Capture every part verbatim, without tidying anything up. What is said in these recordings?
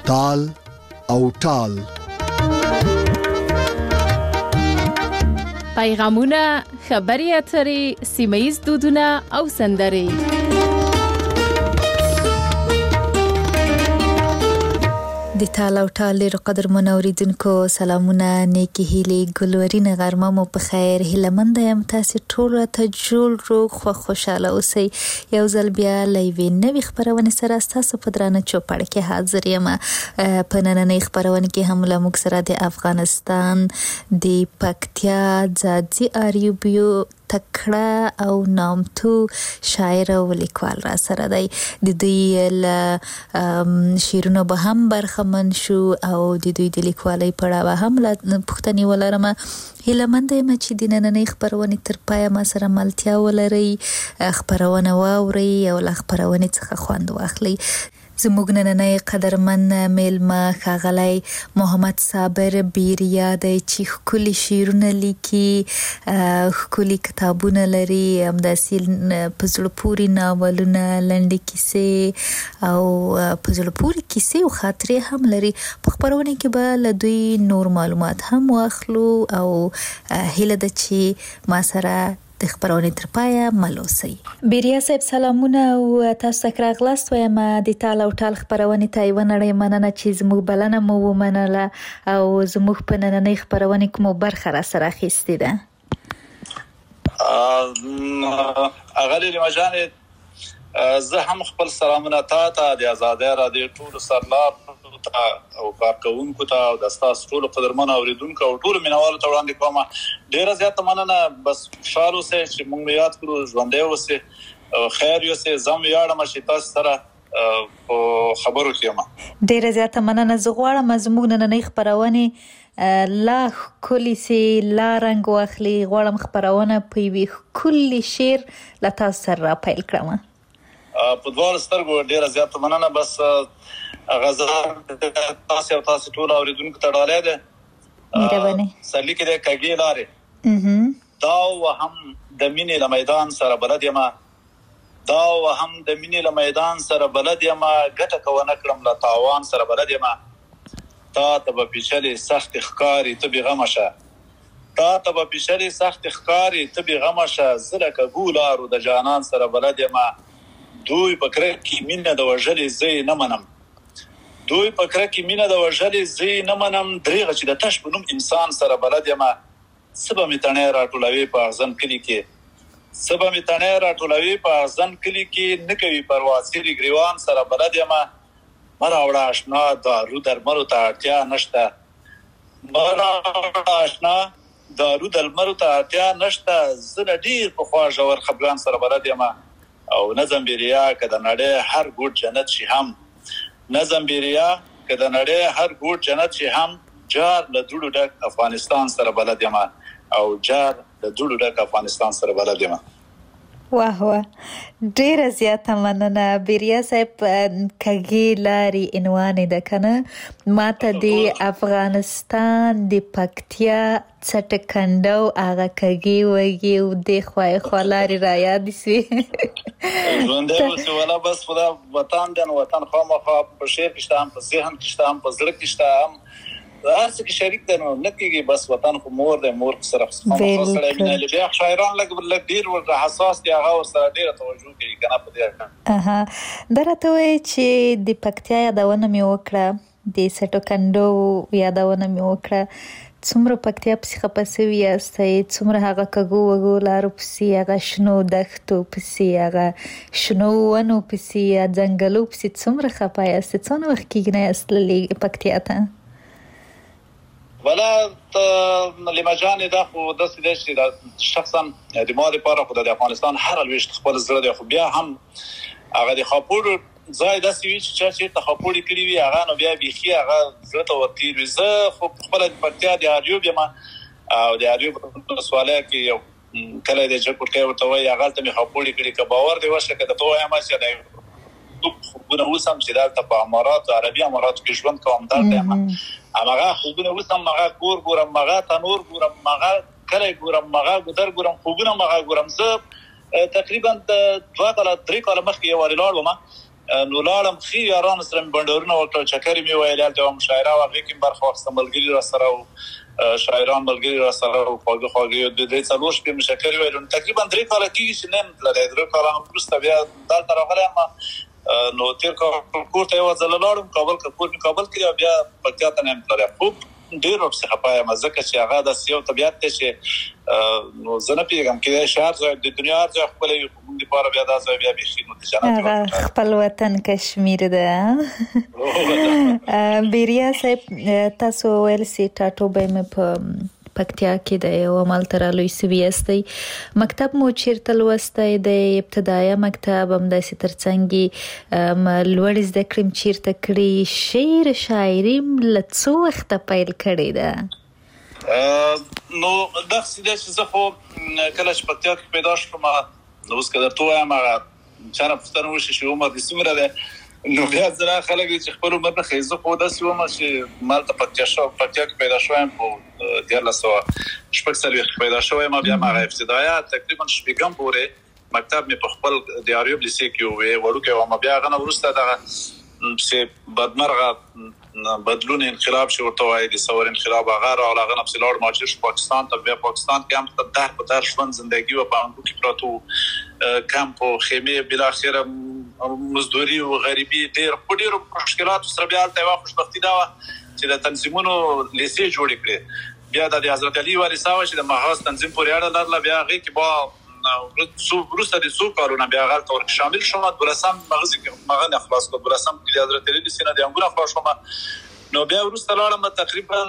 تال او ټال. پیغامونه، خبري اترې، سیمه‌ییز دودونه او سندرې. د تال او ټال ډېرو قدرمنو اوریدونکو سلامونه، نیکې هیلې، ګلورینه غرمه مو په خیر. هیله منده یم تاسې ټول راته جوړ روغ خوښ خوشحاله اوسئ. یو ځل بیا له یوې نوې خپرونې سره ستاسو په درانه چوپړ کې حاضر یم. په نننۍ خپرونه کې هم له موږ سره د افغانستان د پکتیا ځاځي آریوبیو تکړه او نامتو شاعر او لیکوال را سره دی. د دوی له شعرونو به هم برخمن شو او د دوی د لیکوالۍ په اړه هم پوښتنې ولرم. هیله منده یم چې د نننۍ خپرونې تر پایه ما سره ملتیا ولرئ، خپرونه واورئ او له خپرونې څخه خوند واخلئ. زموږ نننۍ قدرمن میلمه ښاغلی محمد صابر بیریا دی چې ښکلي شعرونه لیکي، ښکلي کتابونه لري، همداسې په زړه پورې ناولونه، لنډې کیسې او په زړه پورې کیسې او خاطرې هم لري. په خپرونه کې به له دوی نور معلومات هم واخلو او هیله ده چې ما سره د خبرونې تر پایه ملوسي. بیریا صاحب سلامونه او تاسو ته راغلاست. وایم د تال او ټال خبرونې ته یو نړۍ مننه چې زموږ بلنه مو ومنله او زموږ په نننۍ خبرونه کې مو برخه را سره اخیستې ده. اغلی لمجانې زه هم خپل سلامونه تا ته د آزادۍ راډیو ټولو سرلار او کارکونکو ته او د تاسو ټولو قدرمنو اوریدونکو او ټولو مینوالو ته وړاندې کوم. ډیره زیاته مننه. بس خوشاله اوسئ چې موږ یاد کړو، ژوندۍ اوسئ، خیر اوسئ. زم یاړم چې تاسو سره خبرو کېم. ډیره زیاته مننه. زه غواړم زموږ نننۍ خبرونه لا ښکلي سي، لا رنګ واخلي. غواړم خبرونه په یوې ښکلي شعر له تاسو سره را پیل کړم. په دواړو سترګو ډیره زیاته مننه. بس غزا تاسو او تاسو ټول اوریدونکو ته ډالۍ ده. مهرباني. سړي کې د کګي لارې دا وهم د مینې له میدان سره بلد یم، دا وهم د مینې له میدان سره بلد یم، ګټه کو نه کړم له تاوان سره بلد یم. تا ته به پیچلې سخت ښکاری ته به غم شه، تا ته به پیچلې سخت ښکاری ته به غم شه. زله کګولارو د جانان سره بلد یم. دوی په کړه کې مینه د وژلې زې نه منم، دوی په کړه کې مینه د وژلې زې نه منم. دریغه چې د تش په نوم انسان سره بلد یم. سبا می تنه راټولوي په ځن کلی کې، سبا می تنه راټولوي په ځن کلی کې، نکوي پروا سری ګریوان سره بلد یم. مراوړه آشنا دارو درملو ته اړتیا نشته، مراوړه آشنا دارو درملو ته اړتیا نشته. زه ډیر په خوا ژور خپګان سره بلد یم. او نظم بیریا که د نړۍ هر ګوټ جنت شي هم، نظم بیریا که د نړۍ هر ګوټ جنت شي هم. جار له دوړو ډک افغانستان سره بلد یم، او جار له دوړو ډک افغانستان سره بلد یم. واه واه، ډیره زیاته مننه بیریا صاحب. کګي لارې عنوان ده کنه، ماته د افغانستان د پکتیا څټکنډو هغه کګي وږي او د خوای خلاري را یاد شي. ژوندۍ اوسئ ولا بس خدا وطن دن وطن خامخا په شعر کې شته، په ذهن کې شته، په زړه کې شته، هر څه کې شریک دي. نو نکېږي بس وطن خو مور دی، مور سره خامخا سره مینه لري. شاعران لګ لګ ډیر ور حساس دي، هغه ور سره ډیره توجه کوي کنه په دې. اها درته وای چې د پکتیا یادونه مې وکړه، د څټکنډو یادونه مې وکړه. څومره پکتیا پسې خپسوي یاستئ، څومره هغه کګو وګو لارو پسې، هغه شنو دښتو پسې، هغه شنو ونو پسې، ځنګلو پسې څومره خپه یاستئ. څونه وخت کېږي نه یاست تللي پکتیا ته؟ ولا لمجانې دا خو داسې دی چې شخصا د ما لپاره خو د افغانستان هر لویشت خپل زړه دی. خو بیا هم هغه د خاپوړ ځای داسې وي چې چا چېرته خاپوړې کړي وي، هغه نو بیا بیخي هغه زړه ته ورتېر وي. زه خو خپله د پکتیا د اریوب یم او د اریوب ولسوالۍ کې یو کلی دی جګپوټکی ورته وایي، هغلته مې خاپوړې کړي. که باور دې وشه که درته ووایم چې د خوبونه اوس هم چې دلته په اماراتو عربي اماراتو کې ژوند کوم دلته یم، هماغه خوبونه اوس هم هغه کور ګورم، هغه تنور ګورم، هغه کلی ګورم، هغه ګودر ګورم، خوبونه هم هغه ګورم. زه تقریبا د دوه کاله درې کاله مخکې یو وارې لاړ وم نو لاړم ښي یارانو سره مې بنډارونه وکړل، چکرې مې ویل، هلته یوه مشاعره وه، هغې کې مې برخه واخیسته، ملګري را سره و، شاعران ملګري را سره و، خواږه خواږه د درې څلور شپې مې چکرې ویل. نو تقریبا درې کاله کېږي چې نه یم تللی. درې کاله وروسته بیا دلته راغلی یم. نو تېر کال کور ته یوه ځله لاړم کابل که کور مې کابل کې او بیا پکتیا ته نه یم تللی. خوب ډېر ورپسې خفه یم ځکه چې هغه داسې یو طبیعت دی چې نو زه نه پوهېږم کېدای شي هر ځای د دنیا هر ځای ښکلی وي، خو موږ دپاره بیا دا ځای بیا بیخي نو د جنت هغه خپل وطن کشمیر ده. بیریا صاحب تاسو ویل سي ټاټوبی مې په پکتیا کې د یو همالته رالوی سوي یاستئ. مکتب مو چیرته لوستی دی؟ ابتدایه مکتب همداسې تر څنګ لوړې زده کړې م چیرته کړي؟ شعر شاعري م له څو وخته پیل کړې ده؟ نو داسې دی چې زه خو کله چې پکتیا کې پیدا شوم، نو اوس که درته ووایم هغه چا نه پوښتنه وشي چې عمر دې څومره دی، نو بیا ځینې خلک دي چې خپل عمر نه ښیي. زه خو داسې وم چې مالته پکتیا شو پکتیا کې پیدا شوی یم، په دیارلس سوه شپږ څلوېښت کې پیدا شوی یم. بیا م هغه ابتدایه تقریبا شپږم پورې مکتب مې په خپل د اریوب لیسې کې وې، وړوکی وم. بیا هغه نه وروسته دغه چې بدمرغه بدلون انقلاب چې ورته وایي د ثور انقلاب هغه راغله، هغه نه پسې لاړ مهاجر شو پاکستان ته. بیا پاکستان کې هم در په در ژوند زندګي وه، په انګو کې پراته وو، کمپ و خیمې، بالاخره مزدوري و غریبي، ډېر په ډېرو مشکلاتو سره بیا هلته یوه خوشبختي دا وه چې د تنظیمونو لیسې جوړې کړې. بیا د حضرت علي والي صاحب چې د محاذ تنظیم پورې اړه لرله، بیا هغې کې به وروسته د څو کالونه بیا هغلته ور شامل شوم. دولسم مغزي مغه نه خلاص کړ، دولسم کې د حضرت علي لیسې نه د انګو نه خلاص شوم. نو بیا وروسته لاړم تقریبا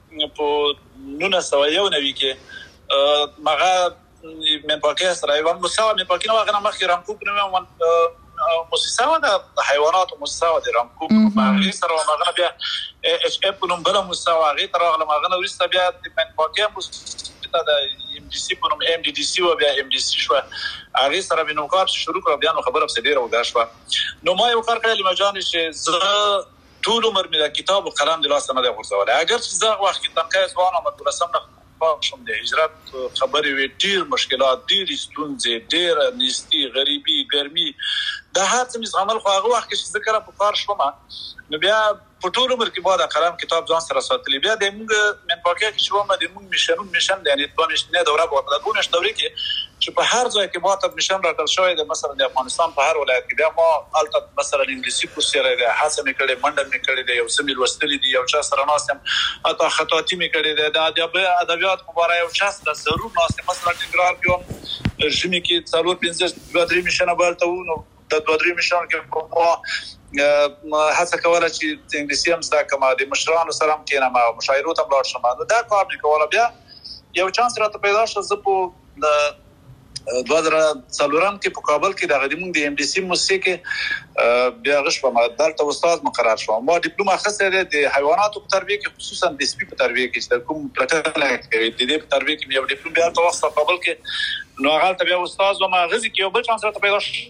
په نولس سوه یو نوي کې مغه مېنپاکۍ سره یوه موسسه وه، مېنپاکۍ نه وه، هغه نه مخکې رامکوک نومې موسسه وه، د حیواناتو موسسه وه د رامکوک. هغې سره وم، هغه نه بیا ایچ اف په نوم بله موسسه وه، هغې ته راغلم. هغه نه وروسته بیا د مېنپاکۍ موسسې ته د ام ډي سي په نوم ام ډي ډي سي وه، بیا ام ډي سي شوه. هغې سره مې نو کار شروع کړه. بیا نو خبره پسې ډېره اوږده شوه. نو ما یو کار کړی لیما جانې چې زه ټول عمر مې د کتاب و قلم د لاسه نه دی غورځولی، اګر چې زه هغه وخت کې تنکی ځوان وم، دولسم نه شوم، د هجرت خبرې وې، ډېر مشکلات، ډېرې ستونزې، ډېره نیستي، غریبي، ګرمي، دا هر څه مې زغمل. خو هغه وخت کې چې زه کله په کار شوم، نو بیا په ټول عمر کې ما د قلم کتاب ځان سره ساتلی. بیا د موږ مېنپاکۍ کې چې وم، د موږ میشنون میشن دی، یعنې دوه میاشتنۍ دوره به ورته، د دوه میاشت دورې کې چې په هر ځای کې ما ته میشن راکړل شوی دی، مثلا د افغانستان په هر ولایت کې. بیا ما هلته مثلا انګلیسي کورس یې دی، هڅه مې کړې، منډه مې کړې دی، یو څه مې لوستلي دي، یو چا سره ناست یم، حتی خطاطي مې کړې ده، د ادبیات په باره یو چا سره ضرور ناست یم. مثلا ټینګرار کې وم، ژمي کې څلور پنځه دوه درې میشنه به هلته وو. نو د دوه درې میشنو کې ما هڅه کوله چې انګلیسي هم زده کړم، د مشرانو سره هم کښېنم او مشاعرو ته هم لاړ شم. نو دا کار مې کوله. بیا یو چانس راته پیدا شو، زه په د دوه زره څلورم کې په کابل کې دغه زموږ د ام ډي سي موسسې کې بیا هغه شوم، دلته استاد مقرر شوم. ما ډیپلوم اخیستی دی د حیواناتو په تربیه کې، خصوصا د سپي په تربیه کې چې د کوم پلټنه کوي د دې په تربیه کې مې یو ډیپلوم بیا هلته واخیسته کابل کې. نو هغلته بیا استاد وم. هغه کې یو بل چانس راته پیدا شو،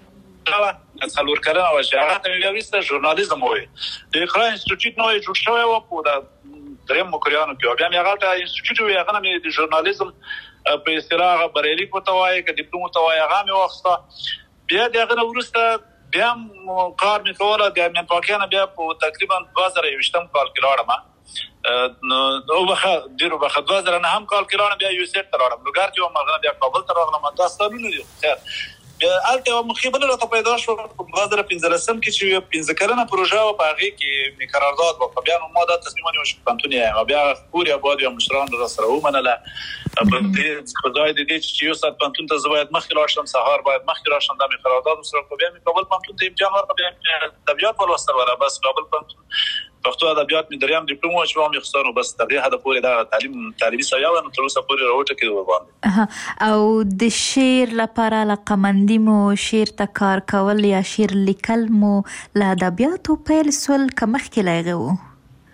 څلور کلنه وه چې هغه ته مې بیا وروسته ژورنالیزم ووایي. د اقرا انسټیټیوټ نوی جوړ شوی وه په د درېیم مکریانو کې. بیا مې هغلته انسټیټیوټ ووایي، هغه نه مې د ژورنالیزم په اصطلاح هغه بریالیک ورته وایي، که ډیپلوم ورته وایي، هغه مې واخیسته. بیا د هغه نه وروسته بیا هم کار مې کوله. د مېنپاکۍ نه بیا په تقریبا دوه زره یوویشتم کال کې لاړم، نو وبخښه ډېر وبخښه دوه زره نهم کال کې لاړم، بیا یو سیټ ته لاړم، لوګر کې وم، هغه نه بیا کابل ته راغلم. دا سالونه دي. خیر هلته یوه موقع بله راته پیدا شوه په دوه زره پنځلسم کې چې یوه پنځه کلنه پروژه وه، په هغې کې مې قرارداد وکړه. بیا نو ما دا تصمیم ونیوه چې په پوهنتون یې یم. بیا کور یا باد یا مشرانو راسره ومنله، په ځای د دې چې یو ساعت پوهنتون ته زه باید مخکې لاړ شم، سهار باید مخکې راشم، دا مې قرارداد ورسره وکړه. بیا مې کابل پوهنتون ته امتحان ورکړه، بیا مې ادبیات ولوستل وله. بس کابل پوهنتون پښتو ادبیات مې دریم ډیپلوم وه چې ما مې اخیستی. نو بس تر دې حده پورې دا تعلیم تعلیمي سویه وه، نو تر اوسه پورې راوټکېده ورباندې. او د شعر لپاره علاقمندي مو شعر ته کار کول یا شعر لیکل مو له ادبیاتو پیل سول که مخکې له هغې وو؟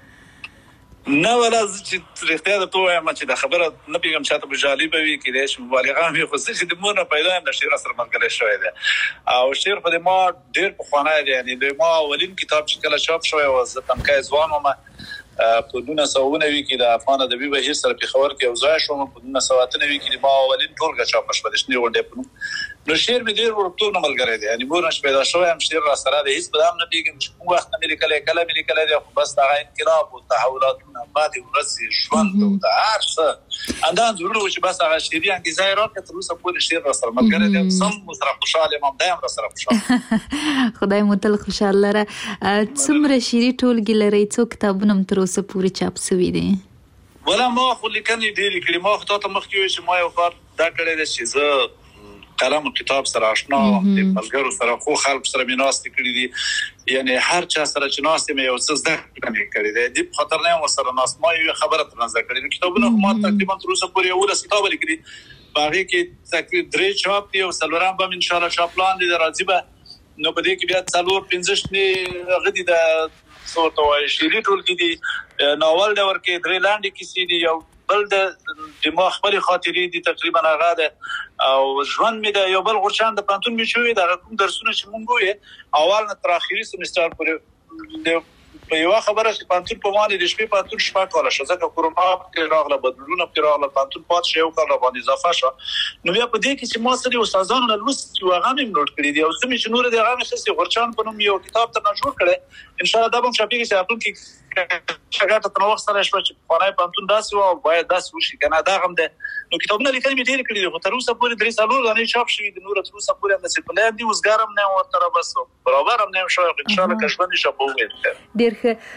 نه ولا زه چې رښتیا درته ووایم چې دا خبره نه پوهېږم چاته به جالبه وي، کیدای شي مبالغه هم وي، خو زه چې د مور نه پیدا یم د شعر سره ملګری شوی دی. او شعر خو د ما ډېر پخوانی دی، یعنې د ما اولین کتاب چې کله چاپ شوی و، زه تنکی ځوان وم، په نولس سوه اووه نوي کې د افغان ادبي بهیر سره پېښور کې یو ځای شوم. په نولس سوه اته نوي کې ما اولین ټولګه چاپ شوه د شنې غونډۍ په نوم. نو شعر مې ډېر وړکتوب نه ملګری دی، یعنې مور نش پیدا شوی یم شعر را سره دی، هېڅ به دا هم نه پوهېږم چې کوم وخت نه مې لیکلی، کله مې لیکلی دی، خو بس دغه انقلاب و تحولاتونه بعدې ورځې ژوند او د هر څه اندان زړونه و چې بس هغه شعري انګیزه یې راکړه. تر اوسه پورې شعر را سره ملګری دی، سم ورسره خوشحال یم، همدا یم را سره خوشحال. خدای مو تل خوشحال لره. څومره شعري ټولګې لرئ؟ څو کتابونه هم تر اوسه پورې چاپ سوي دي؟ ولا ما خو لیکنې ډېرې کړي. ما خو تا ته مخکې وویل چې ما یو کار دا کړی دی چې زه قلم او کتاب سره آشنا وم، د ملګرو سره خو خلک سره مې ناستې کړي دي، یعنې هر چا سره چې ناست یم یو څه زده کړه مې کړې دی، دې په خاطر نه یم ورسره ناست. ما یوه خبره ترنه زده کړې ده. کتابونه خو ما تقریبا تر اوسه پورې یولس کتابه لیکلي، په هغې کې تقریبا درې چاپ دي او څلورم به هم انشاءالله چاپ پلان دی د راځي به. نو په دې کې بیا څلور پنځه شنې هغه دي د څه ورته وایي شعري ټولګې دي، ناول ډول کې درې لنډې کیسې دي، یو بل د ما خپلې خاطرې دي تقریبا هغه ده، او ژوند مې د یو بل غورچاند د پوهنتون مې شوي د هغه کوم درسونه چې مونږ ویې اول نه تر اخري سمستر پورې. په یوه خبره چې پوهنتون په ما د شپې پوهنتون شپږ کاله شو، ځکه کورونا پکې راغله، بدلونونه پکې راغله، پوهنتون پاتې شو یو کال راباندې اضافه شو. نو بیا په دې کې چې ما څه د استادانو نه لوستي وو هغه مې نوټ کړي دي، او څه مې چې نور د هغه مې اخیستي غورچاند په نوم یو کتاب ترنه جوړ کړی. انشاءالله دا به هم چاپېږي چې راتلونکي شاګرد ته وخت سره شوه چې پخوانی پوهنتون داسې وو او باید داسې وشي که نه، دا هم دی. نو کتابونه لیکنې مې ډېرې کړي دي، خو تر اوسه پورې درې څلور دانې چاپ شوي دي، نور تر اوسه پورې همداسې پلی هم دي، اوسګار هم نه یم ورته بس برابر هم نه یم شوی. انشاءالله که ژوند وي به وویل. ډېر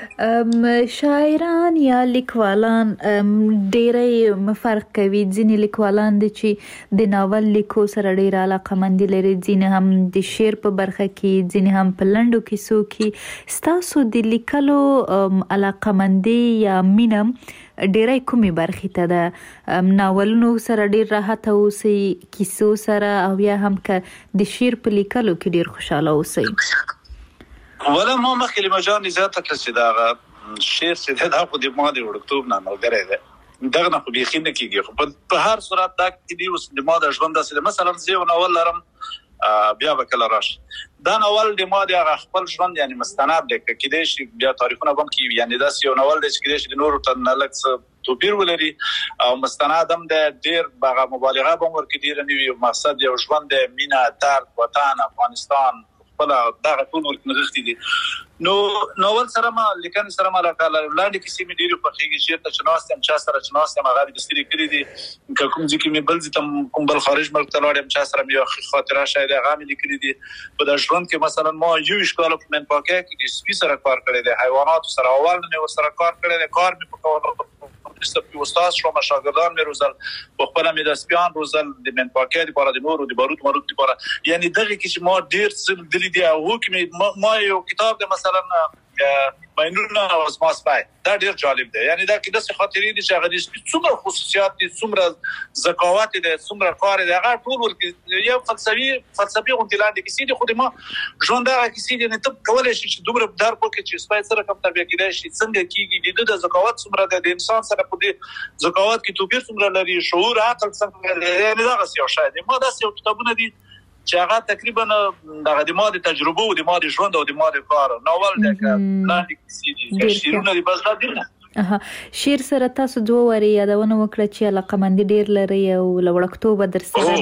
ښه. شاعران یا لیکوالان ډېری فرق کوي. ځینې لیکوالان دي چې د ناول لیکو سره ډېره علاقه‌مندي لري، ځینې هم د شعر په برخه کې، ځینې هم په لنډو کیسو کې. ستاسو د لیکلو علاقه‌مندي یا مینه ډېری کومې برخې ته ده؟ ناولونو سره ډېر راحته اوسئ، کیسو سره، او یا هم که د شعر په لیکلو کې ډېر خوشحاله اوسئ؟ ولا ما مخکې له مجانې زیاته کړه چې دغه شعر چې دی دا خو د ما د وړکتوب نه ملګری دی، دغه نه خو بیخي نه کېږي. خو په هر صورت دا کې دي اوس د ما د ژوند داسې دی. مثلا زه یو ناول لرم بیا به کله راشي، دا ناول د ما د هغه خپل ژوند یعنې مستند دی، که کیدای شي بیا تاریخونه به هم کېږي، یعنې داسې یو ناول دی چې کیدای شي د نورو ته نه لږ څه توپیر ولري او مستند هم دی. ډېر هغه مبالغه به هم ورکې ډېره نه وي، مقصد یو ژوند دی، مینه، درد، وطن، افغانستان، خپله دغه ټول ورکې نغښتي دي. نو ناول سره ما لیکنې سره ما علاقه لرم. لنډې کیسې مې ډېرې خوښېږي، شعر ته چې ناست یم، چا سره چې ناست یم هغه مې دستګیرې کړي دي، که کوم ځای کې مې بل ځای ته کوم بل خارج ملک ته لاړ یم، چا سره مې یوه خاطره شاید هغه مې لیکلي دي. په دا ژوند کې مثلا ما یوویشت کاله په منپاکۍ کې د سپي سره کار کړی دی، حیواناتو سره اول نه مې ورسره کار کړی دی، کار مې په کول سپي استاد شوم، شاګردان مې روزل، په خپله مې د سپیان روزل د منپاکۍ دپاره، د نورو د باروت ماروت دپاره. یعنې دغې کې چې ما ډېر څه لیدلي دي. او هغو کې مې ما یو کتاب دی مثلا مینونه او زما سپی، دا ډېر جالب دی. یعنې دا کې داسې خاطرې دي چې هغه د سپي څومره خصوصیات دي، څومره ذکاوت دی، څومره کار دی، هغه ټول ورکې یو فلسفي فلسفي غوندې لاندې کیسې دي. خو د ما ژوند هغه کیسې دي، یعنې ته کولی شي چې دومره درک وکړې چې سپی څه رقم تربیه کېدای شي، څنګه کېږي، د ده د ذکاوت څومره دی، د انسان سره په دې ذکاوت کې توپیر څومره لري، شعور، عقل څنګه لري. یعنې دغسې یو شی دی. ما داسې یو کتابونه دي چې هغه تقریبا دغه د ما د تجربو او د ما د ژوند او د ما د کار ناول دی، که لاندې کیسې دي، شعرونه دي، بس دا دي نه. شعر سره تاسو دوه وارې یادونه وکړه چې علاقه‌مندي ډېر لرئ او له وړکتوبه در سره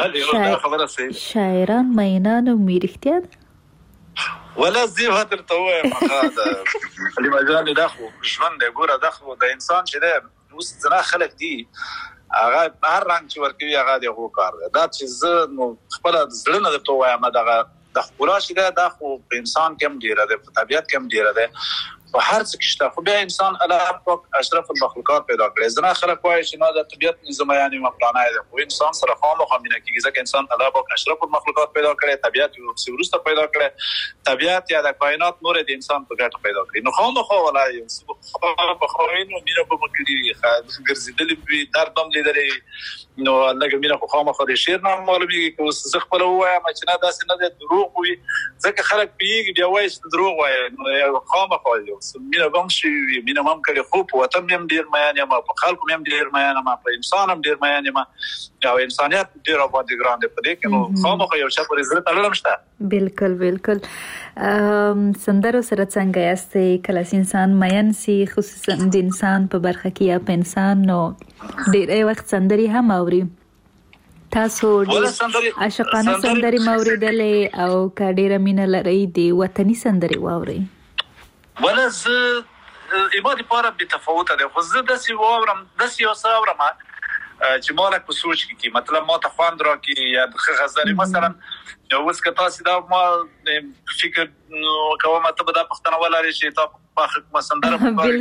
ده. شاعران مینان وي، رښتیا ده؟ ولا زه به درته ووایم هغه حلیمه جانې دا خو ژوند دی. ګوره دا خو د انسان چې دی اوس ځینې خلک دي هغه هر رنګ چې ورکوي هغه د هغو کار دی. دا چې زه نو خپله زړه نه درته ووایم دغه د ښکلا چې دی دا خو په انسان کې هم ډېره دی، په طبیعت کې هم ډېره دی، په هر څه کې شته. خو بیا انسان الله پاک اشرف المخلوقات پیدا کړی. ځینې خلک وایي چې نه د طبیعت نظام یعنې مفلانی دی، خو انسان سره خامخا مینه کېږي، ځکه انسان الله پاک اشرف المخلوقات پیدا کړی، طبیعت یې ورپسې وروسته پیدا کړی، طبیعت یا د کائنات نور د انسان په ګټه پیدا کړي. نو خامخا ولا یو څه خامخا وي، نو مینه به مو کړي وي، ګرځېدلې وي، درد به هم لیدلی وي. نو لږه مینه خو خامخا د شعر نه هم معلومېږي. که اوس زه خپله ووایم چې نه داسې نه دی، دروغ وي، ځکه خلک پوهېږي بیا وایي چې دروغ وایي. نو خامخا یو مینه به هم شوي وي مینه هم کړې خو په وطن مې هم ډېر میان یم په خلکو مې هم ډېر میان یم په انسان هم ډېر میان یم او انسانیت ډېر راباندې ګران دی په دې کې نو خامخا یو چا پورې زړه تړلی هم شته. بالکل بالکل. سندرو سره څنګه یاستئ کله چې انسان میان سي خصوصا د انسان په برخه کې یا په انسان نو ډېری وخت سندرې هم اوري تاسو ډېر عاشقانه سندرې مو اورېدلې او که ډېره مینه لرئ د وطني سندرې واورئ؟ ولا زه ایما دپاره بېتفاوته دی خو زه داسې واورم داسې یو څه اورم چې ما لږ په سوچ کې کي مطلب ما ته خوند راکړي یا ښه غزلې مثلا اوس که تاسې دا ما فکر کوم ته به دا پوښتنه ولرئ چې تا پخه کومه سندره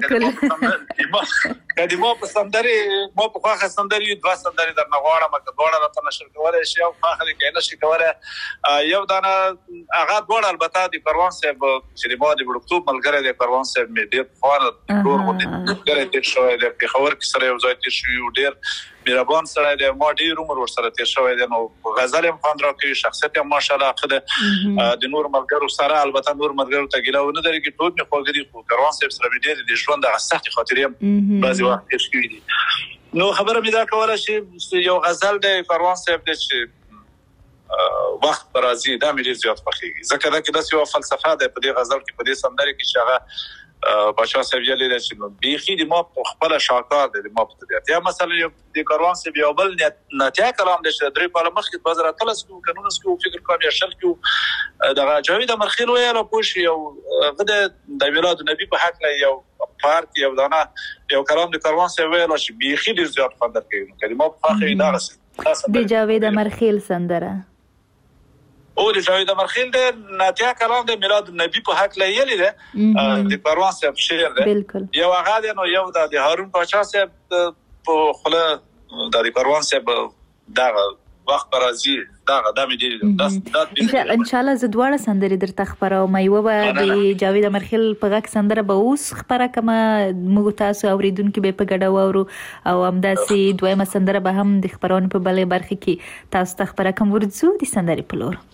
که د ما په سندرې ما په خوښه سندرې دوه سندرې درنه غواړم که دواړه راته نشر کولی شي او خوښه دې که یې نشي کولی یو دانه هغه دواړه البته د کاروان صاحب چې د ما د وړکتوب ملګری دی کاروان صاحب مې ډېر پخوانه ورور غوندې ملګری تېر شوی دی پېښور کې سره یو ځای تېر شوي وو ډېر مهربان سړی دی ما ډېر عمر ورسره تېر شوی دی نو غزل یې هم خوند راکوي شخصیت یې هم ماشاءالله ښه دی د نورو ملګرو سره البته نورو ملګرو ته ګیله ونه درېږي ټول مې خواږه دي خو کاروان صاحب سره مې ډېرې د ژوند هغه سختې خاطرې هم بعضې وخت تېر شوي دي نو خبره مې دا کوله چې یو غزل دی کاروان صاحب دی چې وخت به راځي دا مې ډېر زیات خوښېږي ځکه دا کې داسې یوه فلسفه دی په دې غزل کې په دې سندرې کې چې هغه باچا صاحب ویلي دی چې بیخي د ما په خپله شاهکار دی د ما په طبیعت یا مثلا د کاروان صاحب یو بل ناتیا کلام دی چې درې کاله مخکې دوه زره اتلس کې وو که نولس کې وو فکر کوم یا شل کې وو دغه جاوید امرخیل ویل پوه شي یو هغه د میلادالنبي په هکله یو پارک یو دانه یو کلام د کاروان صاحب ویل چې بیخي ډېر زیات خوند درکوي نو که د ما په خوښه دغسې د جاوید امرخیل سندره او د جاوید امرخیل دی ناتیا کلام دی میلاد النبي په هکله یلی دی د کاروان صاحب شعر دی یو هغه دی نو یو د هارون پاچا صاحب په خوله د کاروان صاحب دغه وخت به راځي دغه دا مې ډېر انشاءالله زه دواړه سندرې درته خپروم یوه به د جاوید امرخیل په غږ سندره به اوس خپره کړمه موږ تاسو اورېدونکي به یې په ګډه واورو او همداسې دویمه سندره به هم د خپرونې په بلې برخې کې تاسو ته خپره کړم ورځو د سندرې په لور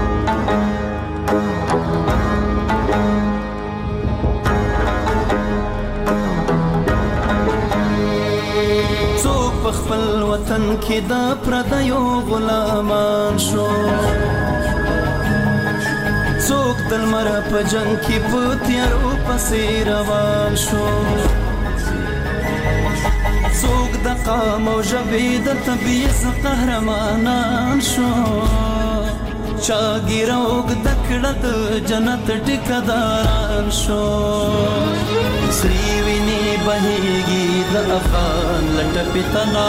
خپل وطن کې د پردیو غلامان شو څوک د لمر په جنګ کې په تیارو پسې روان شو څوک د قام او ژبې د تبعیض قهرمانان شو چا ګیره اوږده کړه د جنت ټیکهداران شو سرې وینې بهیږي د افغان لټپې تنا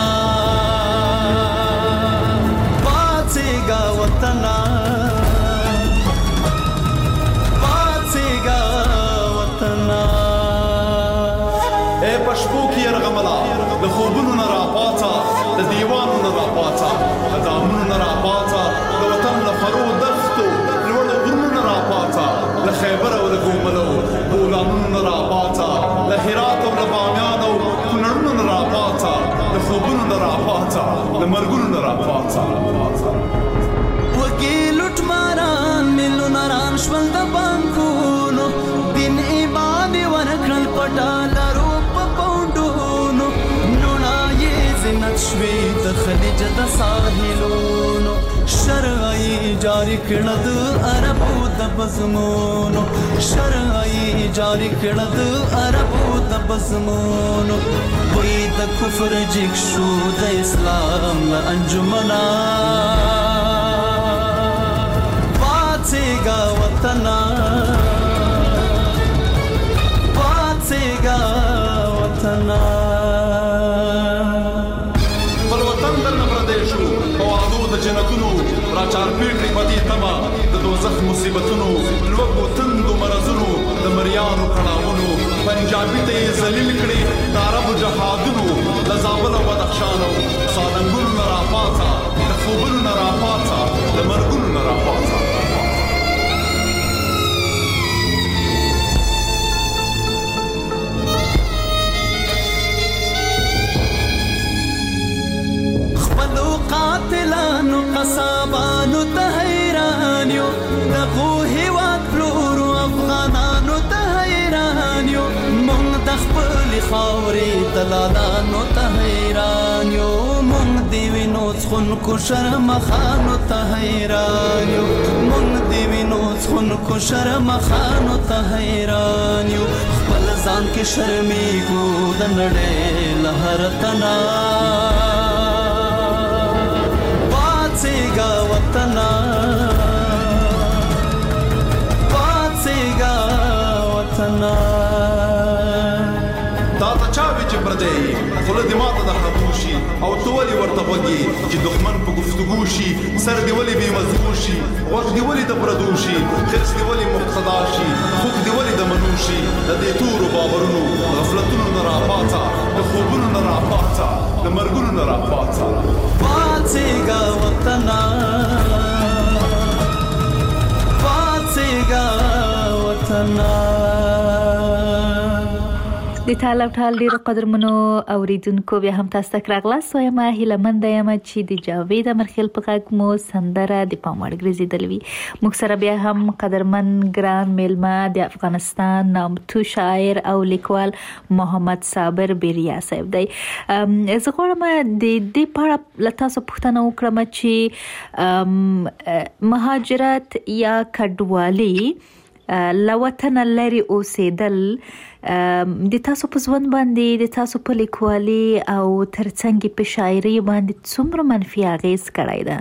پاڅېږه وطنه پاڅېږه وطنه ای په شپو کې یرغمله د خوبونو نه راپاڅه د دیوانو نه راپاڅه د دامونو نه راپاڅه د وطن له خرو دښتو لوړو غرونو نه راپاڅه له خیبر او له ګوملو بولانونو نه راپاڅه له هرات او له بامیان او کونړونو نه راپاڅه له خوبونو نه راپاڅه له مرګونو نه راپاڅه وکې لوټماران میلیونران شول د بانکونو دین ایمان یې ورکړل په ډالرو په پونډونو نوڼه یې زینت شوې د خلیج د ساحلونو شرعي جاری کړه د عربو د بزمونو شرعي جاری کړه د عربو د بزمونو وای د کفر جګ شو د اسلام له انجمنا پاڅېږه وطنه پاڅېږه وطنه خپل وطن درنه پردی شو په وعدو د جنتونو راچار پیټري په دې تمه د دوزخ مصیبتونو لوږو تندو مرضونو د مریانو کړاوونو پنجابي ته یې ذلیل کړي د عربو جهادونو د زابل او بدخشان او سالنګونو نه راپاڅه د خوبونو نه راپاڅه د مرګونو نه راپاڅه قاتلانو قصابانو ته حیران یو دغو هیواد پلورو افغانانو ته حیران خپل خاورې دلالانو ته حیران یو مونږ دی وینو څخونکو شرمخانو ته حیران یو مونږ دی وینو څخونکو شرمخانو ته حیران یو خپل ځان کې شرمېږو د نړۍ له هر تنا پاڅېږه وطنه پاڅېږه وطنه دا ته چا وی چې پردی خوله دې ماته د خطو شي او ته ولې ورته غوږې چې دښمن په گفتگو شي سر دې ولې بې مضمون شي غوږ دې ولې د پردو شي خرس دې ولې مقتدا شي خوږ دې ولې د منو شي د دې تورو باورونو غفلتونو نه راپاڅه د خوبونو نه راپاڅه د مرګونو نه راپاڅه پاڅېږه وطنه پاڅېږه وطنه. د ټال او ټال ډیرو قدرمنو اوریدونکو بیا هم تاسو ته راغلاست وایم هیله مند یم چې د جاوید امرخیل په غږ مو سندره د پام وړ ګرځېدل وي. موږ سره بیا هم قدرمن ګران میلمه د افغانستان نامتو شاعر او لیکوال محمد صابر بیریا صاحب دی. زه غواړم د دې په اړه له تاسو پوښتنه وکړم چې مهاجرت یا کډوالي له وطن لرې اوسېدل د تاسو په ژوند باندې د تاسو په لیکوالي او ترڅنګ په شاعري باندې څومره منفي اغېز کړی ده؟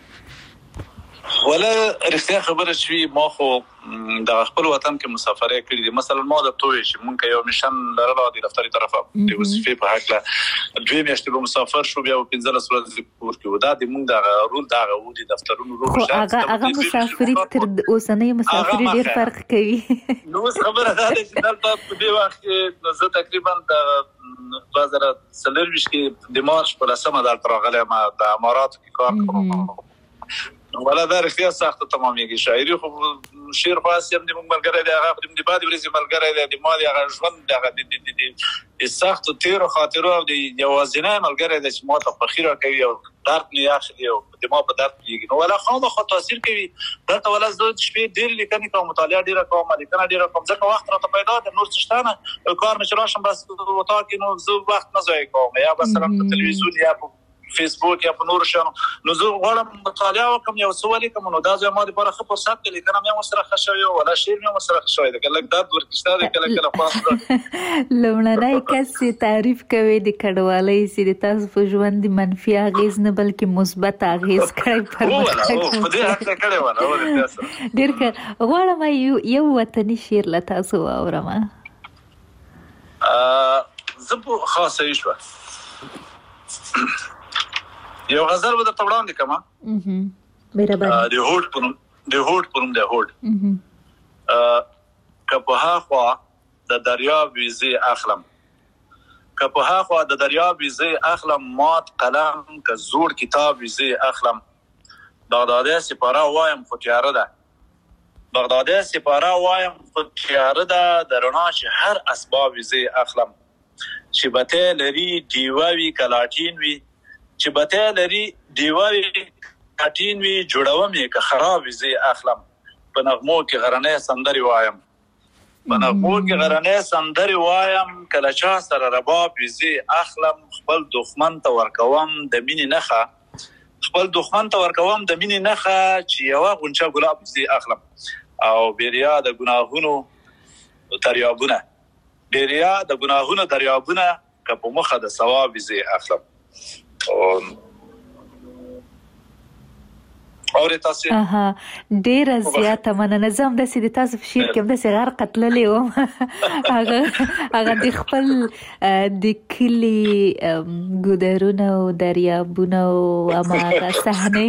ولا رښتیا خبره شوي ما خو د خپل وطن کې مسافرې کړې دي. مثلا ما د توې چې مونږ یو میشن لرلو د دفتري طرفه د وظیفې په حق له دوی میاشتې به مسافر شو بیا په پنځلس ورځې کور کې و دا د مونږ د رول د هغه د دفترونو رول شته. هغه هغه مسافري تر اوسنۍ مسافري ډېر فرق کوي. نو خبره ده چې دلته په دې وخت کې زه تقریبا د بازار سلرویش کې د مارچ په لسمه دلته راغلی ما د اماراتو کې کار کوم ولا دا رښتیا سخته تمامېږي. شاعري خو شعر خاص هم د موږ ملګری دی هغه د بعد ورځې ملګری دی د ما د هغه ژوند دغه د سختو تېرو خاطرو او د یوازینی ملګری دی چې ما ته خوښي راکوي او درد مې اخلي او د ما په درد پوهېږي. نو ولا خامخا تاثیر کوي دلته ولا زه شپې ډېرې لیکنې کوم مطالعه ډېره کوم لیکنه ډېره کوم ځکه وخت راته پیدا دی نور څه شته نه کار مې چې راشم بس اتاق کې نو زه وخت نه ضایع کوم یا مثلا په تلویزیون یا په فیسبوک یا په نورو شیانو نو زه غواړم مطالعه وکړم یو څه ولیکم نو دا زما دپاره ښه فرصت دی لیکنه مې هم ورسره ښه شوې ولا شعر مې هم ورسره ښه شوی دی که لږ درد ورکې شته دی کله کله خواست لومړنی کس چې تعریف کوي د کډوالۍ چې د تاسو په ژوند د منفي اغېز نه بلکې مثبت اغېز کړی پرمختګ په دې هکله کړی وه نو ډېر ښه. غواړم یو وطني شعر له تاسو واورم. زه په خاصه یې شوه یو غزل به درته وړاندې کړم د هوډ په نوم د هوډ په نوم دی هوډ که په هاخوا د دریاب وي زه اخلم که په هاخوا د دریاب وي زه اخلم مات قلم که زوړ کتاب وي زه اخلم بغدادي سپاره وایم خو تیاره ده بغدادي سپاره وایم خو تیاره ده د رڼا چې هر اسباب وي زه اخلم چې بتې لري ډیوه وي کلاټین وي چې بته لري دیواري کټین وی جوړوم یې که خراب وي زه اخلم په نغمو کې غرنې سندري وایم په نغمو کې غرنې سندري وایم کله چا سره رباب وي زه اخلم خپل دښمن ته ورکوم د مینې نخه خپل دښمن ته ورکوم د مینې نخه چې یوه غونچه ګلاب وي زه اخلم او بیریا د ګناهونو دریابونه بیریا د ګناهونو دریابونه که په مخه د ثواب وي زه اخلم. اورې تاسو اها ډېره زیاته مننه. زه هم داسې د تاسو په شعر کې هم داسې غرقه تللې وم هغه هغه د خپل د کلي ګودرونه او دریابونه او هماغه صحنې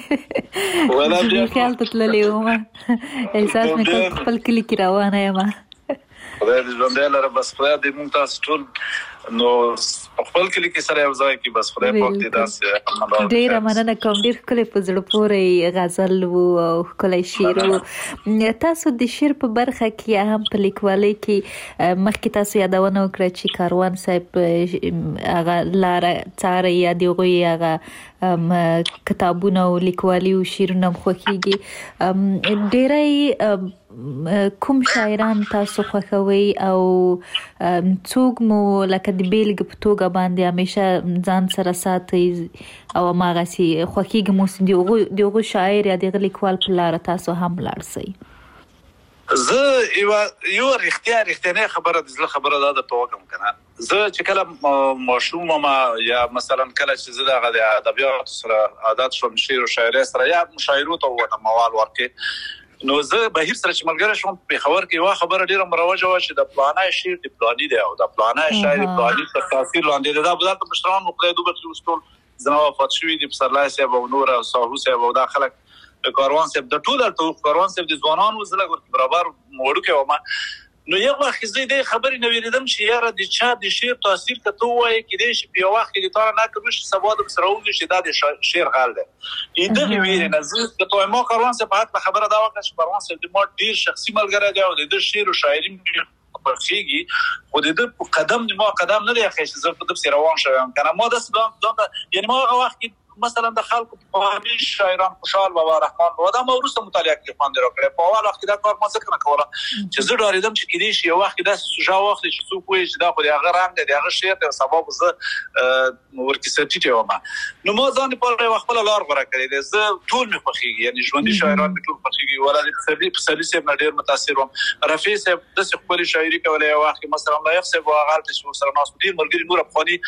خیال ته تللې وم احساس مې کړ خپل کلي کې روانه یم. خدای دې ژوندی لره بس خدای دې موږ تاسو ټول نو خپل کلی کې سره یو ځای کې بس خدای پاک دې داسې ډېره مننه کوم. ډېر ښکلی په زړه پورې غزل و او ښکلی شعر و. تاسو د شعر په برخه کې یا هم په لیکوالۍ کې مخکې تاسو یادونه وکړه چې کاروان صاحب هغه لاره څاري یا د هغوی هغه کتابونه او لیکوالي او شعرونه هم خوښېږي. ډېری کوم شاعران تاسو خوښوي او څوک مو لکه د بیلګې په توګه باندې همیشه ځان سره ساتي او ماغسي خوښیږي مو د هغو شاعر یا د لیکوال په لاره تاسو هم لاړ شئ؟ زه یو یو رښتیا رښتینی خبره د زړه خبره ده د توګم کنه. زه چې کله ماشوم ما یا مثلا کله چې زه د ادبیات سره عادت شوم شعر او شاعري سره یا مشاعرو ته وته موال ورکې نو زه بهیر سره چې ملګری شوم په خبر کې وا خبره ډیره مروجه و چې د پلانای شعر د پلاني دی او د پلانای شاعر د پلاني په تاثیر لاندې دا بدل په مشران مخدای دوه په وستول زما وفات شوی دی په سرلای صاحب او نور او صاحب صاحب او دا خلک کاروان صاحب د ټول ته کاروان صاحب د ځوانانو زله ورته برابر موړو کې ومه نو یو وخت زه دې خبرې نو ویریدم چې یاره د چا د شعر تاثیر کته وای کې دې چې په وخت کې تا نه کوم څه سبا د سره وځي چې د شعر غال ده دې ویری نه زه د توه ما کاروان صاحب په خبره دا وکړه چې کاروان صاحب د ما ډیر شخصي ملګری دی او د شعر او شاعري په فيږي خو د قدم ما قدم نه لري چې زه په دې روان شوم کنه ما د سلام یعنی ما هغه وخت مثلا د خلکو په هغه شاعران خوشحال بابا رحمان بابا دا موروثه مطالعه کې خوان درو کړې په اول وخت دا کار ما ځکه نه کوله چې زه ډاریدم چې کېدې شي یو وخت دا سوجا وخت چې څوک وایي چې دا خو هغه رنګ دی هغه شعر دی سبب زه ورته سټیټ وم نو ما ځان په وخت خپل لار غوړه کړې زه ټول مې خوښیږي یعنی ژوندۍ شاعران مې ټول خوښیږي ولا د سبي په سبي سم ډېر متاثر وم رفیع صاحب د څه خپل شاعري کولای یو وخت مثلا الله يحسب واغال چې سره ناس دي ملګری نور افغاني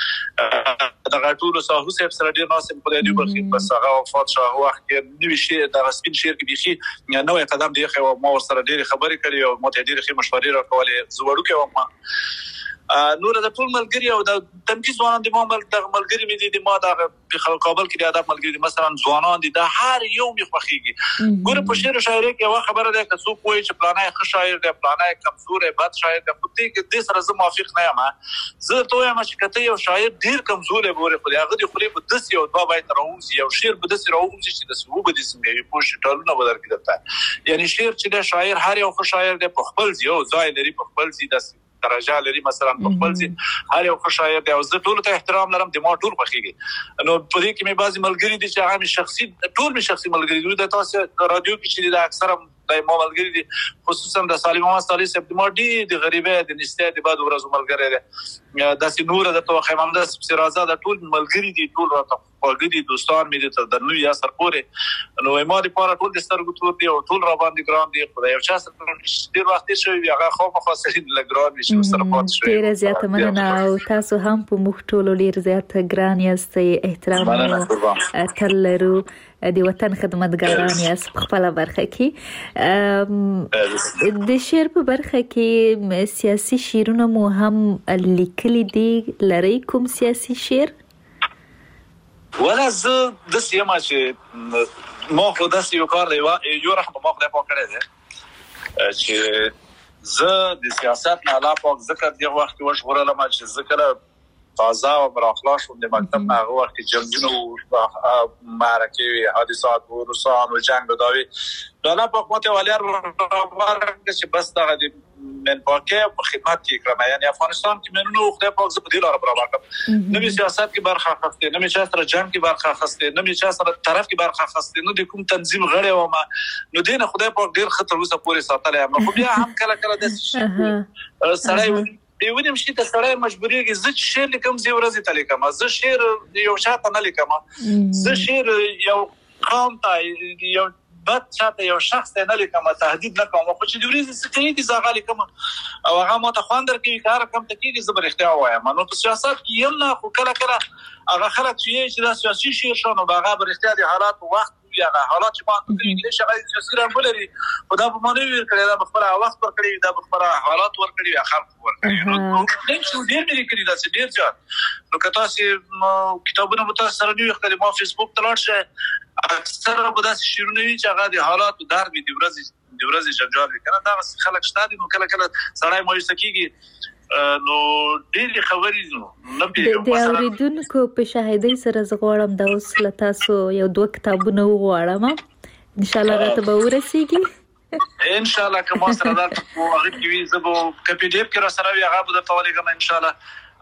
د غټولو صاحب صاحب سره ډېر ناس په دې برخه بس هغه وفات شو هغه وخت کې نوې شي د سپین شعر کې بيخي نوې قدم دی خو ما ور سره ډېر خبرې کړې او ما ته ډېر ښه مشورې راکولې زوړو کې وم نور د ټول ملګری او د تمجید ځوانان د مامل د ملګری مې دي ما د کابل کې د ادب ملګری مثلا ځوانان دي د هر یو می خوخيږي ګوره په شعر او شاعري کې وا خبره ده چې څوک وایي چې پلانای ښه شاعر دی پلانای کمزور دی بد شاعر دی خو دې د سره زه موافق نه یم زه ته یم چې کته یو شاعر ډیر کمزور دی ګوره خو هغه دی خو په دس یو دوا باید راوځي یو شعر په دس راوځي چې د سبب د څنګه په شټالونه بدل کېدته یعنی شعر چې د شاعر هر یو ښه شاعر دی په خپل یو ځای لري په خپل ځای د درجه لري مثلا په خپل ځای هر یو ښه شاعر دی او زه ټول ته احترام لرم د ما ټول خوښیږي نو په دې کې مې بعضی ملګری دي چې هغه شخصي ټول مې شخصي ملګری دي د تاسو رادیو کې چې د اکثره د ما ملګری دي خصوصا د سالم محمد صالح صاحب د ما دي د غریبه د نشته د بعد ورځو ملګری دي د سنور د توخه محمد سرازه د ټول ملګری دي ټول راته خوږ دي دوستان مې ته د نوې اثر پورې نو ما د پاره ټول د سترګو تور دي او ټول را باندې ګرام دي خدای یو چا سره ډیر وخت شوی هغه خو مخاصرین لګرام دي چې سره پات شوی ډیر زیات مننه او تاسو هم په مخ ټول ډیر زیات ګران یاستئ احترام تل لرو د وطن خدمتګاران یاست په خپل برخه کې د شعر په برخه کې سیاسي شعرونه مو هم لیکلي دي لري کوم سیاسي شعر ولا زه د سیمه چې ما خو د یو کار دی یو رحمه ما خدای پاک کړی دی چې زه د سیاست نه علاوه ذکر دی وخت وشغله ما چې ذکر تازه او براخلاص د مکتب هغه وخت جنگونو معرکې حادثات او روسان او جنگ داوی دا په کومه ولر ورکه چې بس دغه د من پاکه په خدمت کې کړم یعنی افغانستان کې منو خدای پاک زه په دې لاره برابر کړم نو سیاست کې برخه اخیسته نو چې سره جنگ کې برخه اخیسته نو چې سره طرف کې برخه اخیسته نو د کوم تنظیم غړی و ما نو دینه خدای پاک ډیر خطر وسه پورې ساتلې ما خو بیا هم کله کله د سړی یوونیم شي ته سړی مجبورېږي زه شعر لیکم زه ورځې ته لیکم زه شعر یو شاته نه لیکم زه شعر یو قوم ته یو بد چاته یو شخص ته نه لیکم تهدید نه کوم خو چې د ورځې څه کوي دي زغه لیکم او هغه ما ته خواندر کوي کار کم ته کېږي زبر اختیار وایم نو په سیاست کې یم نه خو کله کله هغه خلک چې د سیاسي شعر شونه هغه بر اختیار حالات وخت یا حالات چې باندې کېږي شغال سیاسي رنګولري خدا په معنی ور کړی دا بخبره وخت ور کړی دا بخبره حالات ور کړی یا خلق ور کړی نو دیم چې ډېر ډېر کړی دا چې ډېر ځات نو کته چې کتابونه متاسره سره نیو خپل ما فیسبوک تلاړ شه اکثر به دا شیرونه وی چې هغه د حالات در به د ورځې د ورځې جنجال کنه دا خلک شته نو کله کله سړی مایوس کیږي نو ډېری خبرې نو نه پیږم د اوریدونکو په شاهدۍ سره زغړم د اوس لتاسو یو دوه کتابونه وغواړم ان شاء الله راته به ورسیږي ان شاء الله کوم سره دا په هغه کې وي زبو کپی ډیپ کې را سره وي هغه به د تولې کوم ان شاء الله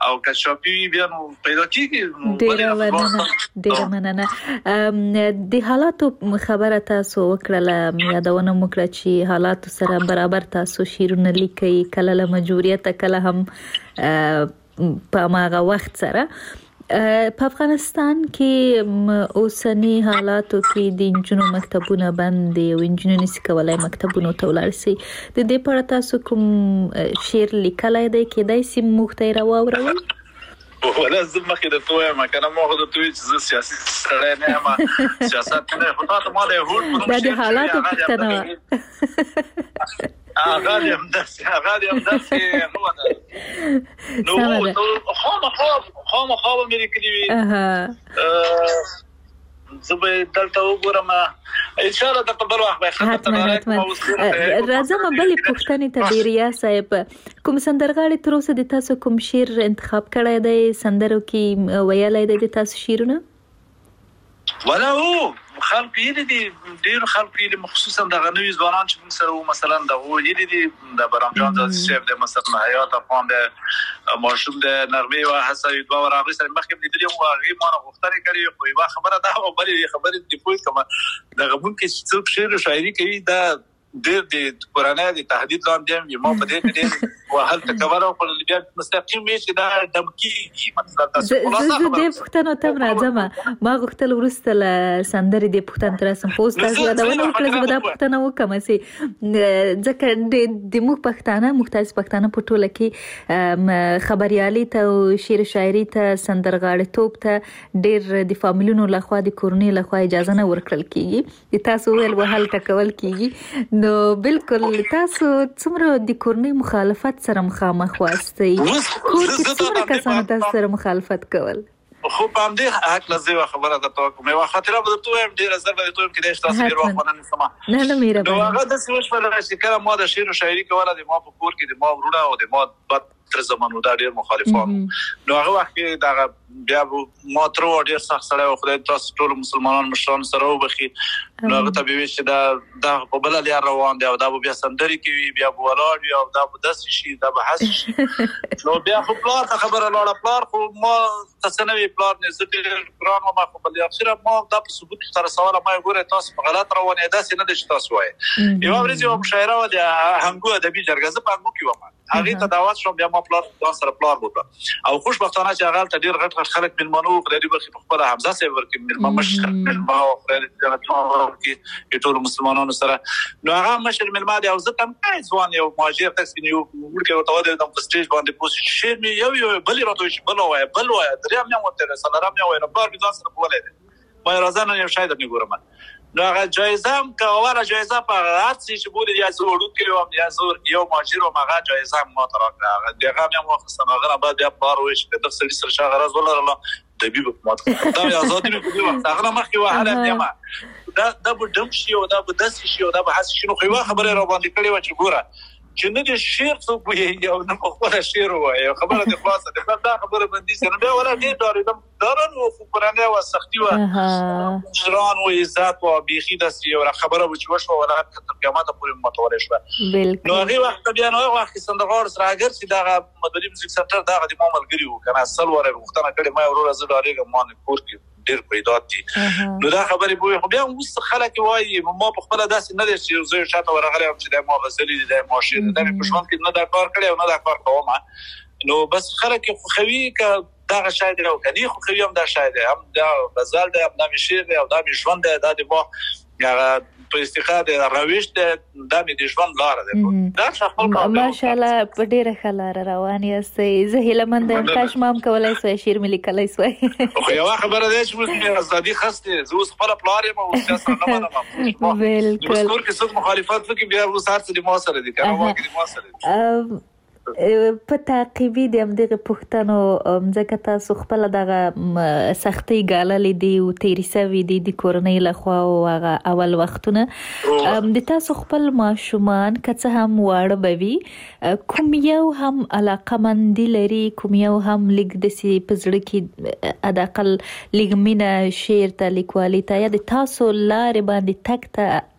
او کشافي بیا نو پیدا کیږي. ډیره مننه ډیره مننه. د حالاتو خبره تاسو وکړه، یادونه مو کړه چې حالاتو سره برابر تاسو شیرونه لیکي، کله له مجبوریت کله هم په هغه وخت سره. په افغانستان کې اوسنی حالاتو کې د انجونو مکتبونه بند دي او انجونو نشي کولای مکتبونو ته ولاړ شي. د دې په اړه تاسو کوم شعر لیکلای دی کېدای شي موږ ته راوړئ؟ ولا زه مخې د توه ما کنه مو د توه چې زه سیاسي سره نه یم، سیاست نه خو تاسو ما له هوټ په د حالاتو پښتنه هغه هم داسې هغه هم داسې نو ده نو خو ما خو خو ما خو مې لیکلي وي. زه به دلته وګورم ان شاء الله تقبل واخ به خبرته راځم. بلې پښتنې ته ډیریا صاحب کوم سندرغاړي تر اوسه د تاسو کوم شعر انتخاب کړی دی سندرو کې ویلای دی د تاسو شعرونه؟ ولا هو خلق یې دي ډیر خلق یې مخصوصا د غنوي ځوانان چې موږ سره مثلا د هو یې دي د برام جان د شیف د مثلا حیات افغان د ماشوم د نغمه او حسن دوه راغلي سره مخکې د دې مو غي ما غوښتنه کړې خو یو خبره ده او بلې خبره دی پوي کوم د غبون کې څوک شعر او شاعري کوي دا ډېر د قرانه د تهدید لاندې یم ما په دې کې وهل تکبر او خپل بیا مستقیم چې دا دمکی مطلب تاسو خلاصه زه د پښتنو ته راځم. ما غوښتل ورسته ل سندرې د پښتن تر سم پوسټ تاسو دا ونه کړم چې دا پښتنه وکم سي ځکه د مو پښتانه مختلف پښتانه په ټوله کې خبريالي ته شعر شاعري ته سندرغاړي توپ ته ډېر د فامیلونو لخوا د کورنۍ لخوا اجازه نه ورکړل کیږي. تاسو ویل وهل ټکول کیږي نو بالکل تاسو څومره د کورنۍ مخالفت سره مخامخ واستئ؟ کور کې څومره کسانو تاسو سره مخالفت کول؟ خو په دې حق لزه خبره ده ته کومه واخ خاطره به ته هم ډیر زر به ته هم کې تاسو ډیر وخت نه سما نه نه میره نو هغه د سوش په لاره چې کله ما د شعر او شاعري کوله د ما په کور کې د ما ورونه او د ما بد تر زمانو دا ډیر مخالفان نو هغه وخت کې دا بیا ما تر ډیر سخت سره او خدای تاسو ټول مسلمانان مشران سره وبخي نو هغه ته به چې دا دا په بل لار روان دی او دا بیا سندري کوي بیا بولاړ دی او دا به داس شي دا به حس شي نو بیا خو پلار ته خبره لاړه پلار خو ما تسنوي پلار نه زه قرآن ما خو بل اخره ما دا په ثبوت سره سوال ما ګوره تاسو په غلط روان دی داس نه د تاسو وای یو ورځ یو مشاعره و د هنګو ادبي جرګه زه په هنګو کې وم هغه ته دعوت شوم بیا ما پلار دا سره پلار وکړ او خوشبختانه چې هغه ته ډیر غټ غټ خلک من منو خدای دې برخي په خپل حمزه سي ورکې من مشر من ما او خدای دې جنت کې ټول مسلمانانو سره نو هغه مشر من ما دی او زه تم ځوان یو ماجر تاسو یو ورکه ته ودی د سټیج باندې پوسټ شیر می یو یو بل راته شي بل وای بل وای دریا مې مونته سره رام یو نه بار بيځ سره بولای ما راځنه یو شاید نه ګورم نو هغه جایزه هم کوله جایزه په غلط شي چې بوله یا زوړو کړو هم یا زور یو ماجر او هغه جایزه ما تر راکړه دغه مې مو خصنه هغه بعد بیا پار وش په دغه سړي سره شغله غرض ولا د بیب په ماته دا آزادي په دې وخت هغه مخکې وهاله دی ما دا د بډم شي او دا د دس شي او دا به حس شي نو خو خبره را باندې کړي و چې ګوره چې نه د شعر څوک وي او نه خپل شعر وایي خبره د خلاصه د دا خبره باندې سره بیا ولا دې دارم دارن او قرانه او سختي و شران او عزت او بيخي د یو خبره و چې وشو ولا تر قیامت پورې متوله شو نو هغه وخت بیا نو وخت سندغور سره اگر چې دا مدري موزیک سنټر دا د مو ملګری و کنه اصل وره وختنه کړي ما ورور زړه اړیږم ما نه کور کې ډیر پیدات دي نو دا خبرې به خو بیا اوس خلک وایي ما په خپل داسې نه دي چې زه شاته ورغلی ام چې د ما غزلې دي د ما شعر د په ژوند کې نه دا کار کړی او نه دا کار کوم نو بس خلک خو خوي ک دا شاید او کني خو خوي هم دا شاید هم دا غزل دی هم دا شعر دی او دا ژوند دی دا د ما په استفاده راويش د د دې ژوند لار ده دا خپل کار ماشاءالله په ډیره خلار روان یاستئ زه هیلمند یم کاش مام کولای سوای شعر ملي کولای سوای خو یو خبره ده چې موږ ازادي خسته زه اوس خپل پلار یم او سیاست نه منم بالکل څور کې څوک مخالفت کوي بیا اوس هر څه د ما سره دي کنه واګي د ما سره په تعقیبي د همدغه پښتنو ځکه تاسو خپل دغه سختي ګاللې دي او تیری سوي دي د کورنۍ لخوا او هغه اول وختونه د تاسو خپل ماشومان که هم واړه بوي کوم یو هم علاقمندي لري کوم یو هم لږ داسې په زړه کې اداقل لږ مینه شعر ته لیکوالي ته یا د تاسو لارې باندې تګ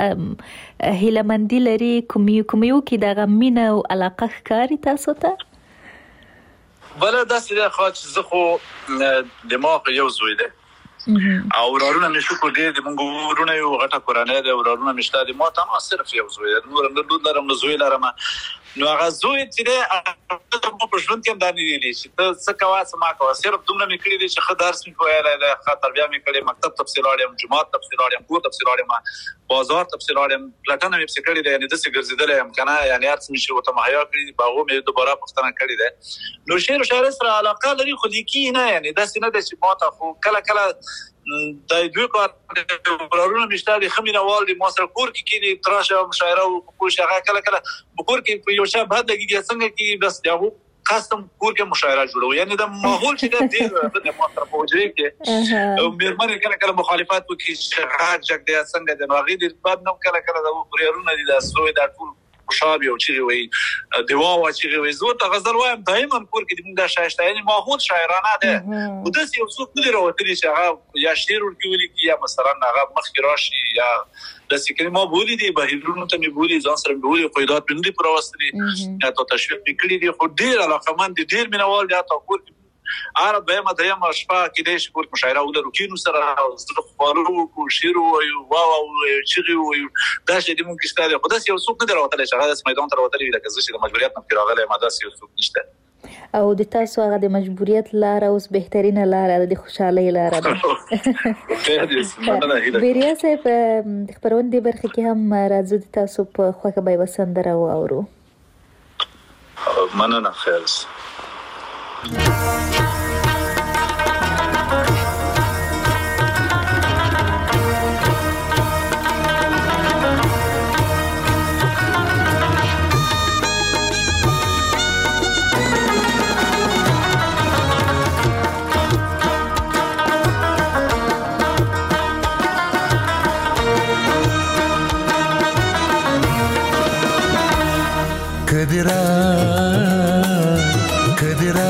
ته هیلهمندي لري کوم یو کې دغه مینه او علاقه ښکاري تاسو ته بله داسې دی خو چې زه خو دماغ یو زوی دی او ورارونه مې شکر ډېر دي موږ ورونه یو غټه کورنۍ ده ورارونه مې شته دي ما ته صرف یو زوی دی نور نه لور لرم نه زوی لرم نو هغه زوی چې دی هغه په ژوند کې هم دا نه ویلي چې ته څه کوه څه ما کوه صرف دومره مې کړي دي چې ښه درس مې ویلی دی ښه تربیه مې کړې مکتب ته پسې لاړ یم جومات ته پسې لاړ یم کور ته پسې لاړ یم بازار ته پسې لاړ یم پلټنه مې پسې کړې ده یعنې داسې ګرځېدلی یم که نه یعنې هر څه مې چې ورته مهیا کړي دي په هغو مې دوباره پوښتنه کړې ده نو شعر و شاعرۍ سره علاقه لري خو لیکي نه یعنې داسې نه دی چې ما ته خو کله کله دا دوی کار ورارونه مشته دي ښه مینهوال دي ما سره کور کې کښېني تراشه مشاعره وکړو چې هغه کله کله په کور کې په یو چا بد لګېږي څنګه کېږي بس د هغو قصدم کور کې مشاعره جوړو یعنې د ماحول چې دی ډېر د ما سره په حجرې کې مېرمنې کله کله مخالفت وکړي چې غږ جګ دی څنګه دی نو هغې دې بد نه کله کله د ورارونه دي دا زوی دا ټول خوشحال او چیغې وایي دوا وا چیغې وایي زه ورته غزل وایم دایما کور کې زموږ دا شایسته یعنې ماحول شاعرانه دی خو داسې یو څوک نه دي راوتلي چې هغه یا شعر ورکې ولیکي یا مثلا هغه مخکې راشي یا داسې کلمې ما بولي دي بهیرونو ته مې بولي ځان سره مې بولي قیدات مې نه دي پوره وستلي یا تا تشویق مې کړي دي خو ډېر علاقمند دي ډېر مینهوال دي حتی کور کې هره دویمه درېیمه شپه کېدای شي کور مشاعره ولرو کینو سره زړه خواړه وکړو شعر ووایو واه ووایو چیغې ووایو دا شی دې مونږ کې شته دی خو داسې یو څوک نه دی راوتلی چې هغه داسې میدان ته راوتلی وي لکه زه چې د مجبوریت نه پکې راغلی یم داسې یو څوک نشته او د تاسو هغه د مجبوریت لاره اوس بهترینه لاره د خوشحالۍ لاره ده بیریا صاحب د خپرونې برخه کې هم راځو د تاسو په خوښه به یوه سندره واورو مننه خیر کدرا کدرا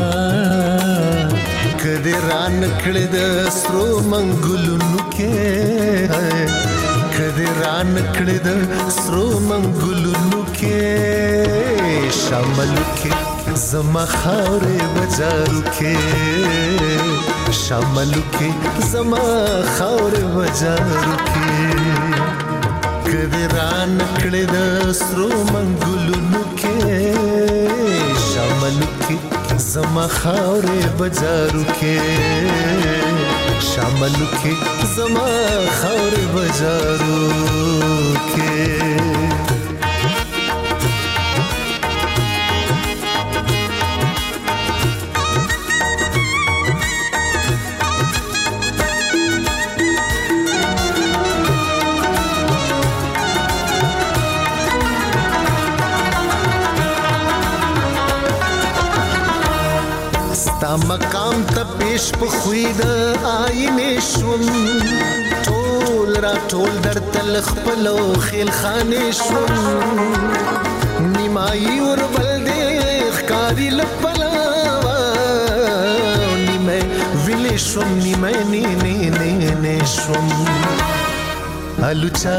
کدرا نکړه د سترو منګلونو کې کدرا نکړه د سترو منګلونو کې شامل کې زما خاورې بازارو کې شامل کې زما خاورې بازارو کې کدرا نکړه د سترو منګلونو کې شامل کې زما خاورې بازارو کې شامل کې زما خاورې بازارو کې مقام ته پیش په خوې د آینې شوم ټول را ټول در تل خپلو خیل خانې شوم نیمایي وربل دې ښکاري لپلاوه نیمه ویلې شوم نیمه نې نې نې نې شوم الوچا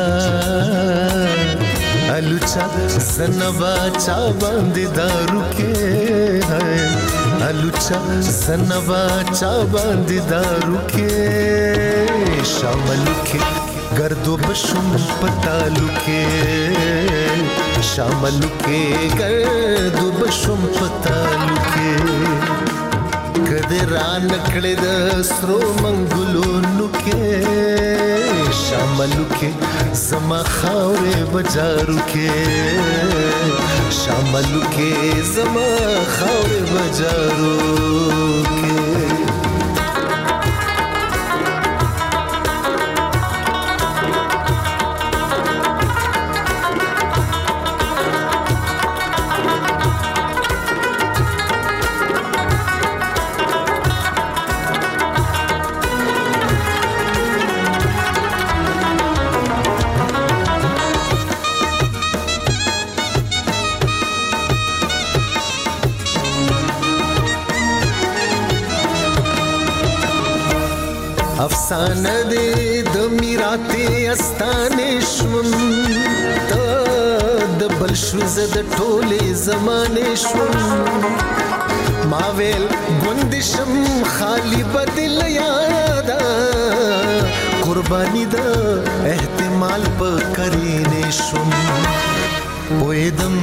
الوچا زنبا چا باندې دارو کې الوچا زنبا چا باندې دارو کې شاملو کې گردو بشم پتالو کې شاملو کې گردو بشم پتالو کې کدرا نکړه د سترو منګلونو کې شاملو کې زما خاورې بازارو کې شاملو کې زما خاورې بازارو کې افسانه دې د میراته استانې شوم ته د بل شو زه د ټولې زمانې شوم ما ویل ګوند شم خالی بدل یادا قربانی د احتمال په کرینې شوم پویدم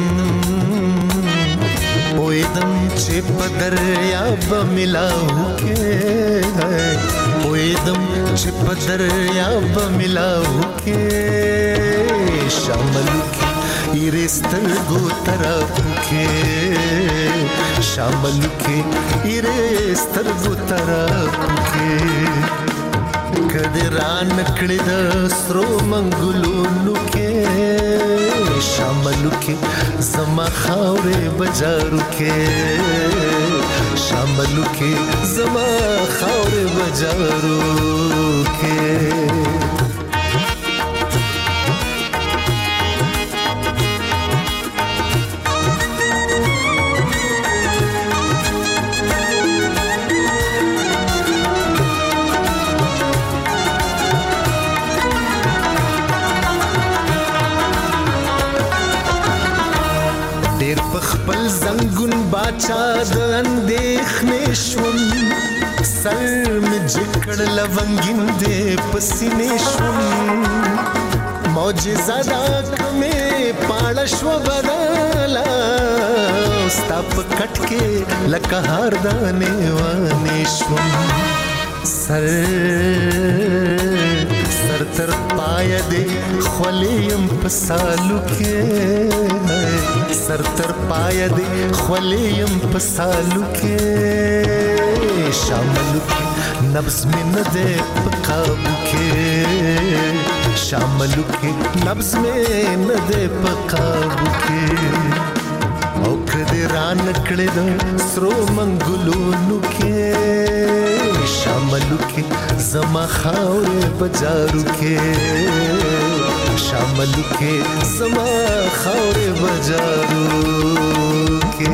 پویدم چې په دریاب ملاو کې پویدم چې په دریاب ملاو کې شامل کې ایرسترګو طرف کې شامل کې ایرسترګو طرف کې کدی ران کړی د سرو منګلونو کې شامل کې زما خاورې بجارو کې شامل کې زما خاورې بجارو کې خپل زنګون باچا د اندېښنې شوم سر مې جکړ لونګین دې پسینې شوم معجزه دا کمې پاړه شوه بدله ستا په کټ کې لکه هار دانې وانې شوم سر سر تر پایه دې خولیم په سالو کې سر تر پایه دې خولیم په سالو کې شامل کې نبض مې نه دې په قابو کې شامل کې نبض مې نه دې په قابو کې او کدی ران کړې د سرو منګلونو کې شامل کې زما خاورې بجارو کې شامل کې زما خاورې بجارو کې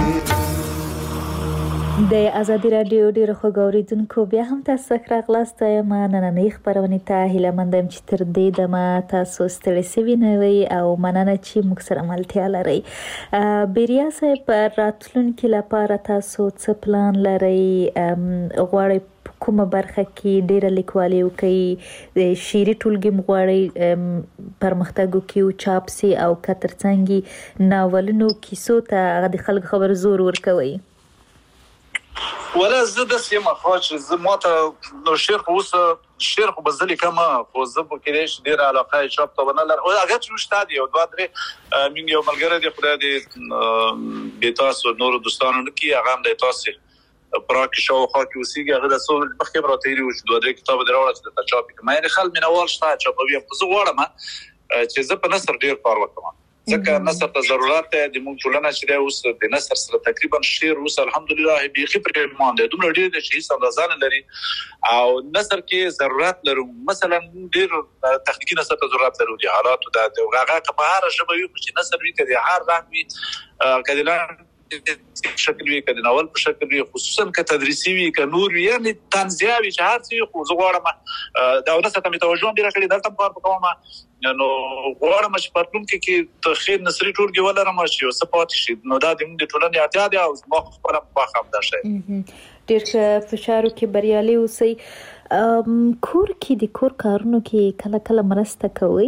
د ازادي رادیو ډیرو خوږ اوریدونکو بیا هم تاسو سره راغلاست یم نننۍ خپرونې ته هیله مند یم چې تر دې دمه تاسو ستړي سوي نه وئ او مننه چې موږ سره ملتیا لرئ بیریا صاحب راتلونکي لپاره تاسو څه پلان لرئ غواړئ کومه برخه کې ډیره لیکوالي وکړي د شعري ټولګي مغواړي پرمختګ وکړي او چاپ سي او کترڅنګي ناولونو کیسو ته هغه د خلک خبر زور ورکوي ولا زه د سیمه خاص زه ماته نو شعر خو اوس شعر خو بزلی کما خو زه په کې ډېر ډېر علاقه چاپ ته ونلر او هغه چې شته دی او دوه درې مونږ یو ملګری دی خدای دې به تاسو نور دوستانو کې هغه هم د تاسو پراکه شو خو کې وسیږي هغه د سو مخکې راته ویل چې دوه درې کتاب دراوړل چې د چاپ کې مې خل منوال شته چاپوي په زه غواړم چې زه په نثر ډېر کار وکړم ځکه نثر ته ضرورت دی د موږ ټولنه چې اوس د نثر سره تقریبا شعر اوس الحمدلله بيخي پر مان دی دومره ډېر د شي سمزان لري او نثر کې ضرورت لرو مثلا ډېر تخنیکی نثر ته ضرورت لرو دي حالات د هغه په هر شبه یو چې نثر وی کړي هر رنګ وی کله شکل وی کړي ناول په شکل وی خصوصا ک تدریسي وی ک نور وی یعنی تنزیاوی چې هر څه خو زغړم دا ونسه ته توجه ډیر کړی دلته کار وکوم نو غواړم چې پاتون کې کې تخیر نصری ټولګي ولرم چې سپورت شي نو دا د ټولنې اړتیا دی او ما خپل په خام ده شي ډیر فشارو کې بریالي اوسئ کور کې د کور کارونو کې کله کله مرسته کوي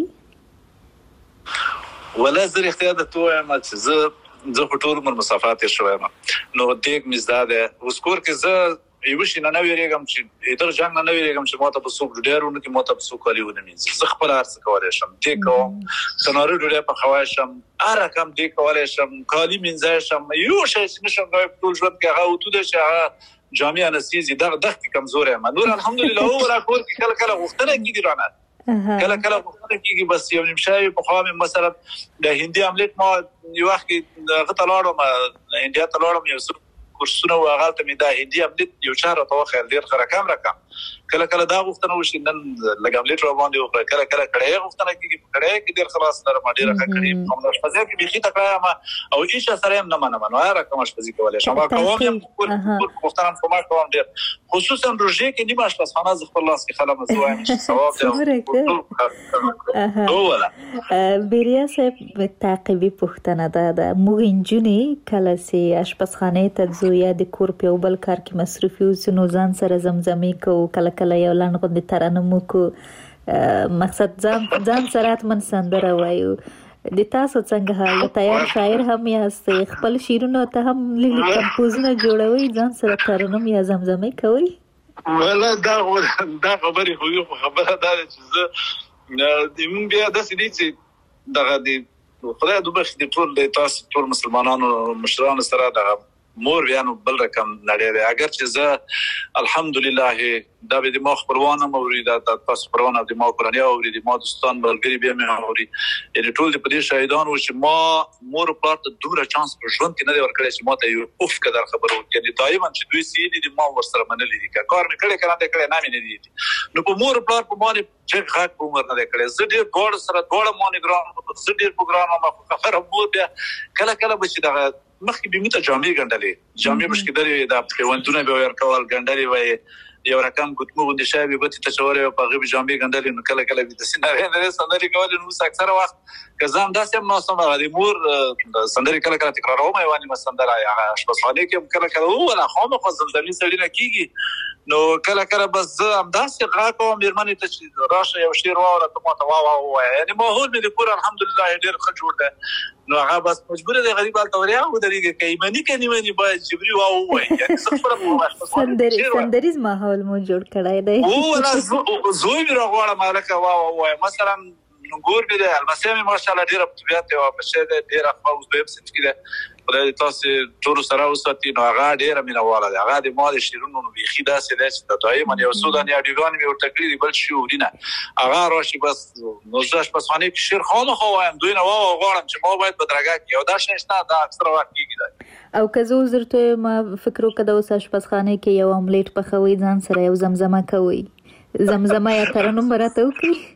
ولا زر اختیار د توه ما چې زه زه په ټول عمر مسافات شوم نو دیګ مزداده وسکور کې زه یو شي نه ویریږم چې در جنگ نه ویریږم چې ماته په سوق ډیرونه کې ماته په سوق کالیو نه مینځي زه خپل ارڅ کولای شم دې کوم سنارو ډیره په خوای شم اره کم دې کولای شم کالی مینځای شم یو شي چې نشم غوښ ټول ژوند کې هغه تو د چې جامع انستيزي دغه دغه کمزورې ما نور الحمدلله او را کور کې کله کله وختنه کیږي رانه کله کله وختنه کیږي بس یو نمشای په خامه مثلا د هندي عملیات ما یو وخت هغه تلاړم انډیا تلاړم یو کورسونه واغالته مې دا هندي عملیات یو چاره توخه ډیر رقم رقم کله کله دا غوښتنه وشي نن لګم لیټر باندې او کله کله کړه غوښتنه کیږي کړه کې ډیر خلاص سره ما ډیر ښه کړی کوم شپږ کې بيخي تکړه ما او هیڅ سره هم نه منم نو هر کوم شپږ کولای شم ما کوم هم غوښتنه کوم کوم ډیر خصوصا روزه کې نیمه شپه ز خپل لاس کې خلم زوایم چې ثواب دی او ولا بیریا صاحب تعقیبی پوښتنه ده د موږ کله سي اشپزخانه ته زو یا د کور په بل کار کې مصروف یو سينو ځان سره زمزمي کو کله کله یو لاند غو د ترانم کو مقصد ځان ځان سره من سندره وایو د تاسو څنګه حال تیار شاعر هم یاست خپل شیرونو ته هم لیلی کمپوزونه جوړوي ځان سره ترانم یا زمزمي کوي ولا دا دا خبري خو یو خبره ده چې زه د مون بیا د سړي چې دغه د خدای د بخښ د ټول د تاسو ټول مسلمانانو مشرانو سره دغه مور بیان بل رقم نړۍ اگر چې زه الحمدلله دا به د مخ پروانه موري دا تاسو پروانه د مو قرآني او د مو دوستان بلګری به مې اوري یعنی ټول د پدې شهیدانو چې ما مور پات دوره چانس په ژوند کې نه دی ورکړی چې ما ته یو اوف کدر خبرو یعنی دایما چې دوی سي دي ما ور سره منلې دي کار مې کړی کړه کړه نه مې دي نو په مور پلار په باندې چې غاک عمر نه کړی زه ډېر ګور سره ګور مونږ زه ډېر پروګرام ما خبره مو بیا کله کله به چې دغه مخکې به مته جامې ګندلې جامې مشکې د پیوندونه به ورکول ګندلې وای یو رقم ګټمو غوډه شابه به ته چورې په غوې جامې ګندلې نو کله کله به سندري نه سندري کول نو اکثر وخت کزام داسې نو سم غوډي مور سندري کله کله تکراروم ایواني مسندره هغه شپږخانه کې کله کله ولا خامه خو زلزلې سړی نه کیږي نو کله کله بس ام داسې غاکو مېرمنې ته راشه یو شعر واوره ته ما ته واو وای یعنی ماحول مې د کور الحمدلله ډېر ښه جوړ ده نو هغه بس مجبور دی غریب حالت وریا و درېږي کایمنی کني منی باید جبري واو وای یعنی څه خبره سندري سندريز ماحول مو جوړ کړای دی او ولا زوی مې راغواړم مالک واو وای مثلا نګور دې البته مې ماشاءالله ډېر په طبيعت او په شه ډېر خپل به څه کېده خدای تاسو ټول سره وساتي نو هغه ډېر مینواله دی هغه د مال شیرونو نو بيخي داسې دی چې دایما یو سودان یا دیوان مې ورته کړی بل شي ورینه هغه راشي بس نو ځاش پس خانه کې شیر خانه خو وایم دوی نه واو غواړم چې ما باید بدرګه کې او دا شنه دا اکثر وخت کېږي او که زه زرته ما فکر وکړم اوس اشپزخانه کې یو املیټ پخوي ځان سره یو زمزمه کوي زمزمه یا ترنم براته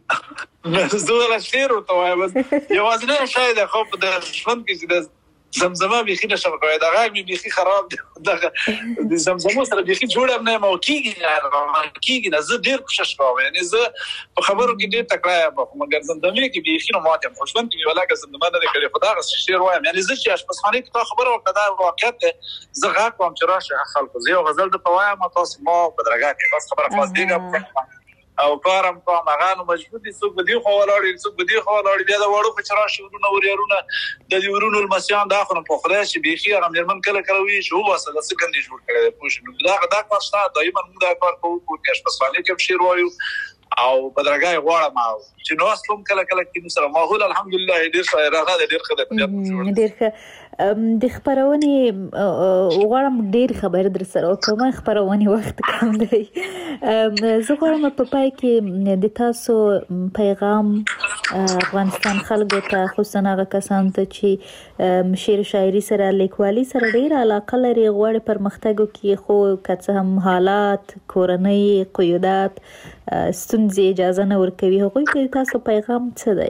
وکي زه لا شیر ورته وایم بس یوازې شاید خو په ژوند کې د زمزمه بيخي نشه کوي دا غږ مې بيخي خراب دی دا د زمزمه سره بيخي جوړم نه مو کیږي کیږي نه زه ډیر کوشش کوم یعنی زه په خبرو کې ډیر تکرار کوم مګر زمزمه کې بيخي نو ماته خوشبن کې ولا که زمزمه نه کړي خدا غس شعر وایم یعنی زه چې اشپزخانه کې تا خبره وکړه دا واقعیت زه غږ کوم چې راشه خلکو زه غزل د پوایم تاسو ما بدرګه کې بس خبره خاص دیګه او کارم کوم هغه نو مجبور دي څوک بدی خو ولاړ څوک بدی خو ولاړ بیا دا وړو په چرآ شورونه وريرونه د دې ورونو المسيان دا خو په خدای شي بيخي هغه مرمن کله کله وی شو واسه د سګندې جوړ کړي پوښ نو دا دا پښتا دایما موږ دا کار کوو چې په سوالې کې شیر وایو او بدرګای غواړم چې نو اصلم کله کله کې سره ماحول الحمدلله ډیر ښه راغله ډیر ښه د ډیر ښه د خبرونه غواړم ډیر خبر در سره کوم خبرونه وخت کم دی زه غواړم په پای کې د تاسو پیغام افغانستان خلکو ته خصوصا هغه کسان ته چې شعر شاعري سره لیکوالي سره ډیر علاقه لري غواړي پرمختګ کې خو کڅ هم حالات کورنۍ قیودات ستونزې اجازه نه ورکوي هغوی ته تاسو پیغام څه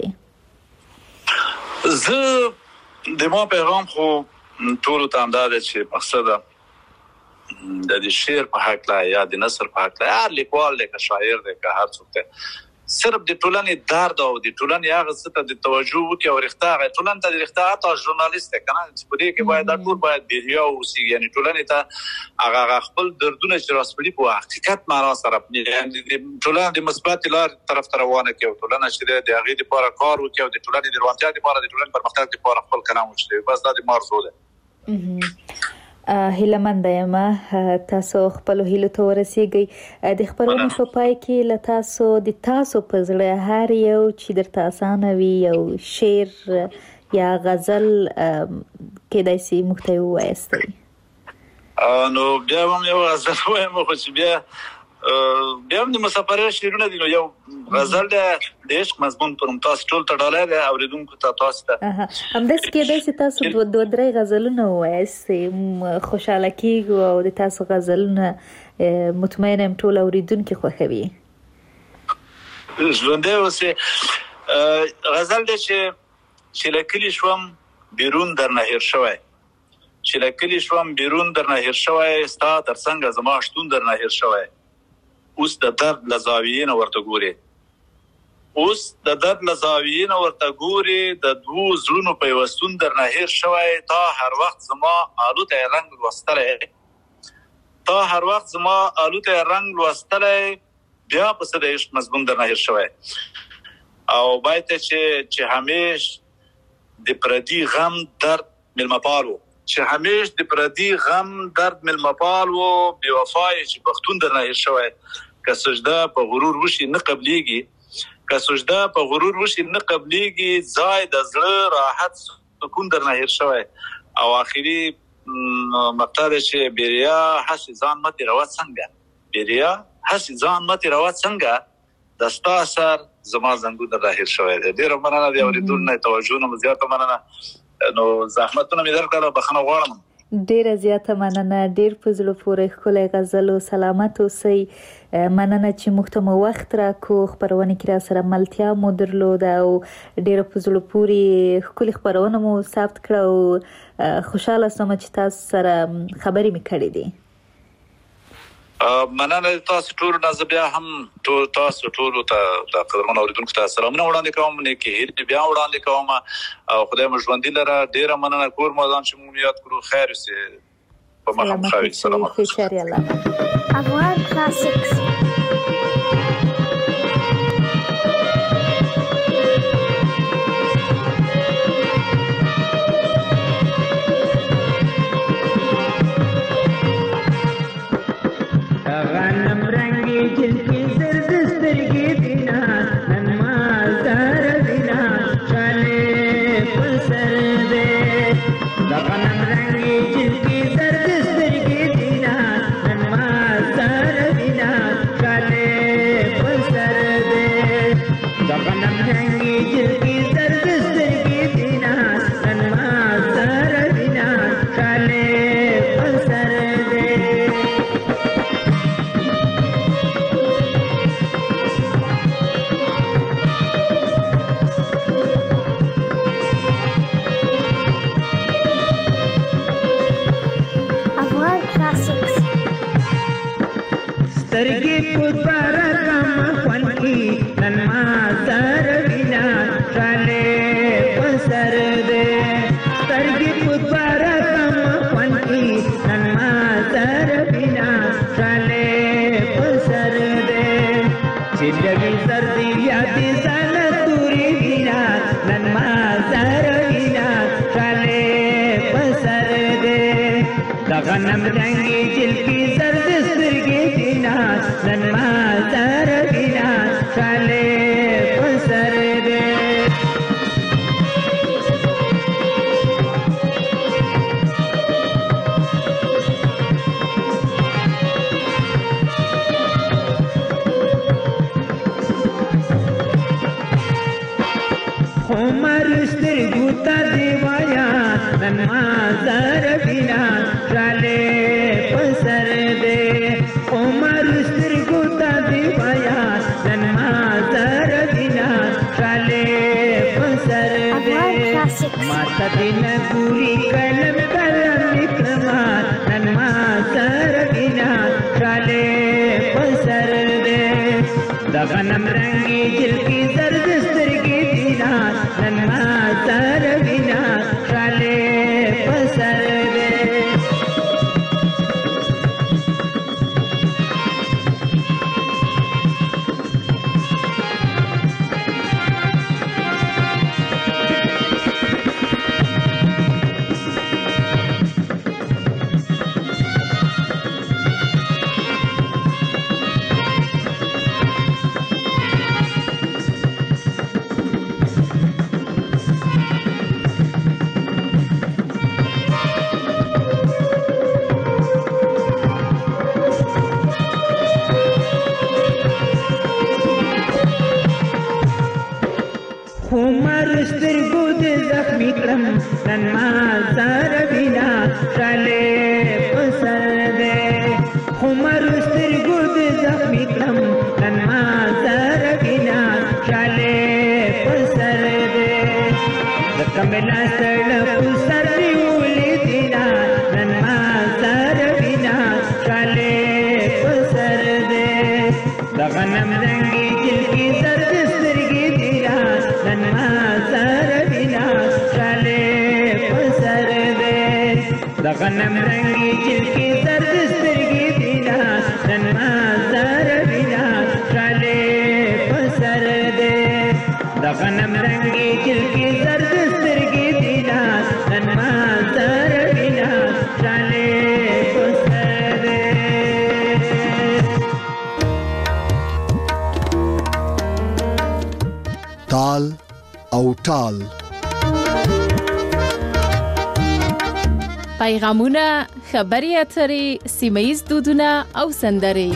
دی زه د ما پیغام خو ټول ته انداز چې مقصد د دې شعر په حق لا یا د نثر په حق لا هر لیکوال دی که شاعر دی که هر څوک دی صرف د ټولنې درد او د ټولنې هغه څه ته د توجه وکړي او رښتا هغه ټولنې ته د رښتا تا ژورنالیست کنه چې په دې کې باید دا ټول باید بیریا اوسي یعنی ټولنې ته هغه خپل دردونه چې راسپړي په حقیقت معنا سره یعنی د ټولنې د مثبت لار طرف ته روانه کوي ټولنه چې د هغه لپاره کار وکړي او د ټولنې د روانتیا لپاره د ټولنې پرمختګ لپاره خپل کلام وشي بس دا د مرزو ده هیلمند یم تاسو خپل هیلو ته ورسیږئ د خبرونو په پای کې له تاسو د تاسو په زړه هر یو چې درته اسانه وي یو شعر یا غزل کېدای شي موږ ته ووایاستئ نو بیا هم یو غزل وایم خو چې بیا بیا هم د مسافرۍ شعرونه دي نو یو غزل د عشق مضمون پر ممتاز ټول ته ډالۍ دی اوریدونکو ته تاسو ته همداسې کېدای شي تاسو دوه دوه درې غزلونه ووایاست خوشحاله کېږو او د تاسو غزلونه مطمئنه يم ټول اوریدونکي خوښوي. ژوندی اوسې غزل دی چې چې له کلي شوم بیرون درنه هېر شوی، چې له کلي شوم بیرون درنه هېر شوی، ستا تر څنګه زما شتون درنه هېر شوی، اوس د درد له زاویې نه ورته ګورې، اوس د درد له زاویې نه ورته ګورې، د دوو زړونو پیوستون درنه هېر شوی، تا هر وخت زما الوتی رنګ لوستلی، تا هر وخت زما الوتی رنګ لوستلی، بیا پسې د عشق مضمون درنه هېر شوی. او باید چې چې همیش د پردي غم درد ملمپال و، چې همیش د پردي غم درد ملمپال و، بې وفا یې چې پښتون درنه هېر شوی. که سجده په غرور وشي نه قبلیږي، که سجده په غرور وشي نه قبلیږي، ځای د زړه راحت سکون درنه هېر شوی. او آخري مقطع دی چې بیریا هسې ځان مه تېروه څنګه، بیریا هسې ځان مه تېروه څنګه، د ستا اثر زما زنګون درنه هېر شوی دی. ډېره مننه د اورېدونکو نه، توجه نه مو زیاته مننه. نو زحمتونه مې درکړل، بخښنه غواړم. ډیره زیاته مننه، ډیر په زړه پورې ښکلی غزل او سلامت اوسئ. مننه چې موږ ته مو وخت راکو، خپرونه کې را سره ملتیا مو درلوده او ډیره په زړه پورې ښکلې خپرونه مو ثبت کړه او خوشحاله شوم چې تاسو سره خبرې مې کړې دي. مننه تاسو ټول نه، زه بیا هم تاسو ټولو ته د قدرمنو اورېدونکو ته سلامونه وړاندې کوم، نیکې هیلې بیا وړاندې کوم او خدای مو ژوندي لره. ډېره مننه، کور مو ودان چې موږ یاد کړو. خیر اوسې، په مخه مو ښه وي. سلامت افغان کلاسیکس. غنم رنگی جل کی زرد سترگی دینا نن ما زر بینا چالے پسر دے عمر سترگو تا دیوایا نن ما زر بینا چالے پسر دے عمر سترگو تا دیوایا نن ما زر بینا چالے پسر دے ماتا دین گوری کلم کلم نکلما نن ما زر بینا چالے پسر دے دا غنم رنگی جل کی زرد سترگی دینا نن ما زر بینا چالے پسر دے عمر سترگو دے زخمی کرم نن ما زر بینا چالے پسر دے عمر د غنم رنگي جلکی زرد سترګې بینا نن مازار بینا شاله پسر دې د غنم رنگي جلکی زرد سترګې بینا نن مازار بینا شاله پسر دې تال او ټال پیغامونه، خبري اترې، سیمه ییز دودونه او سندرې.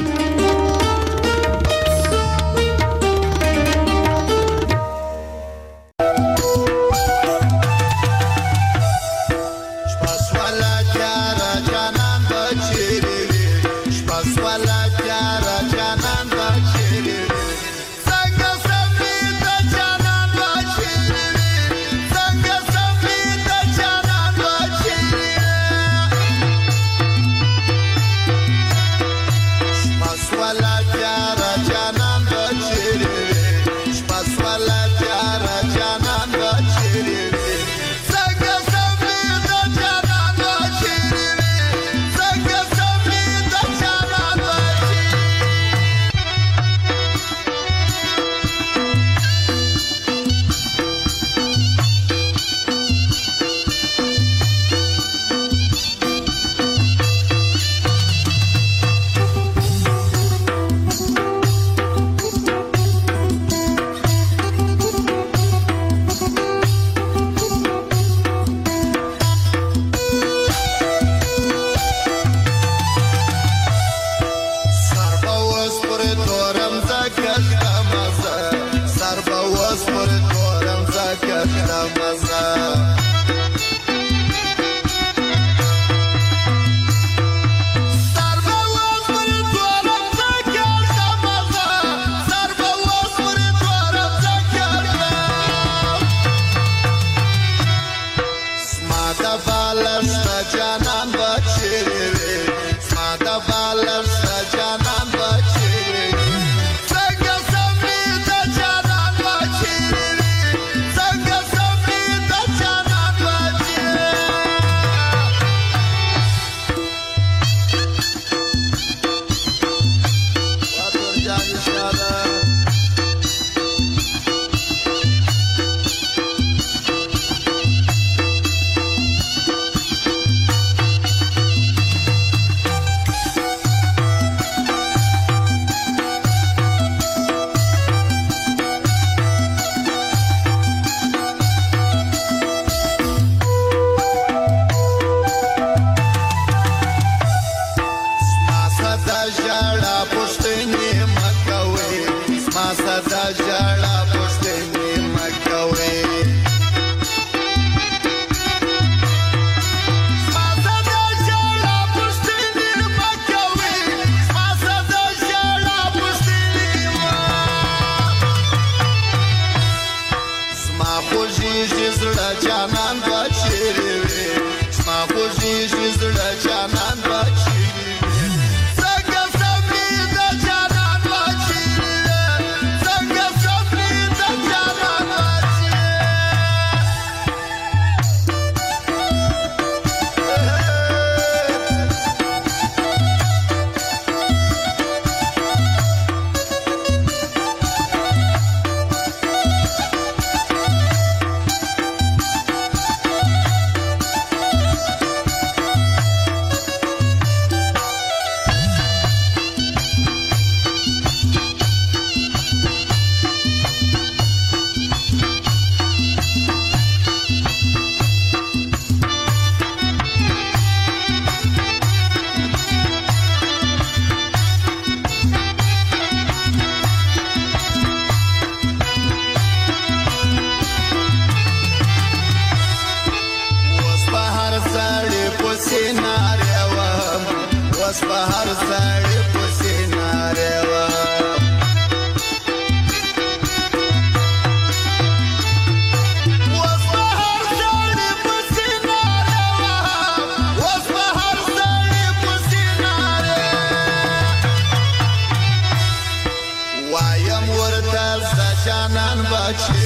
وایم ورته ځه جانان بچي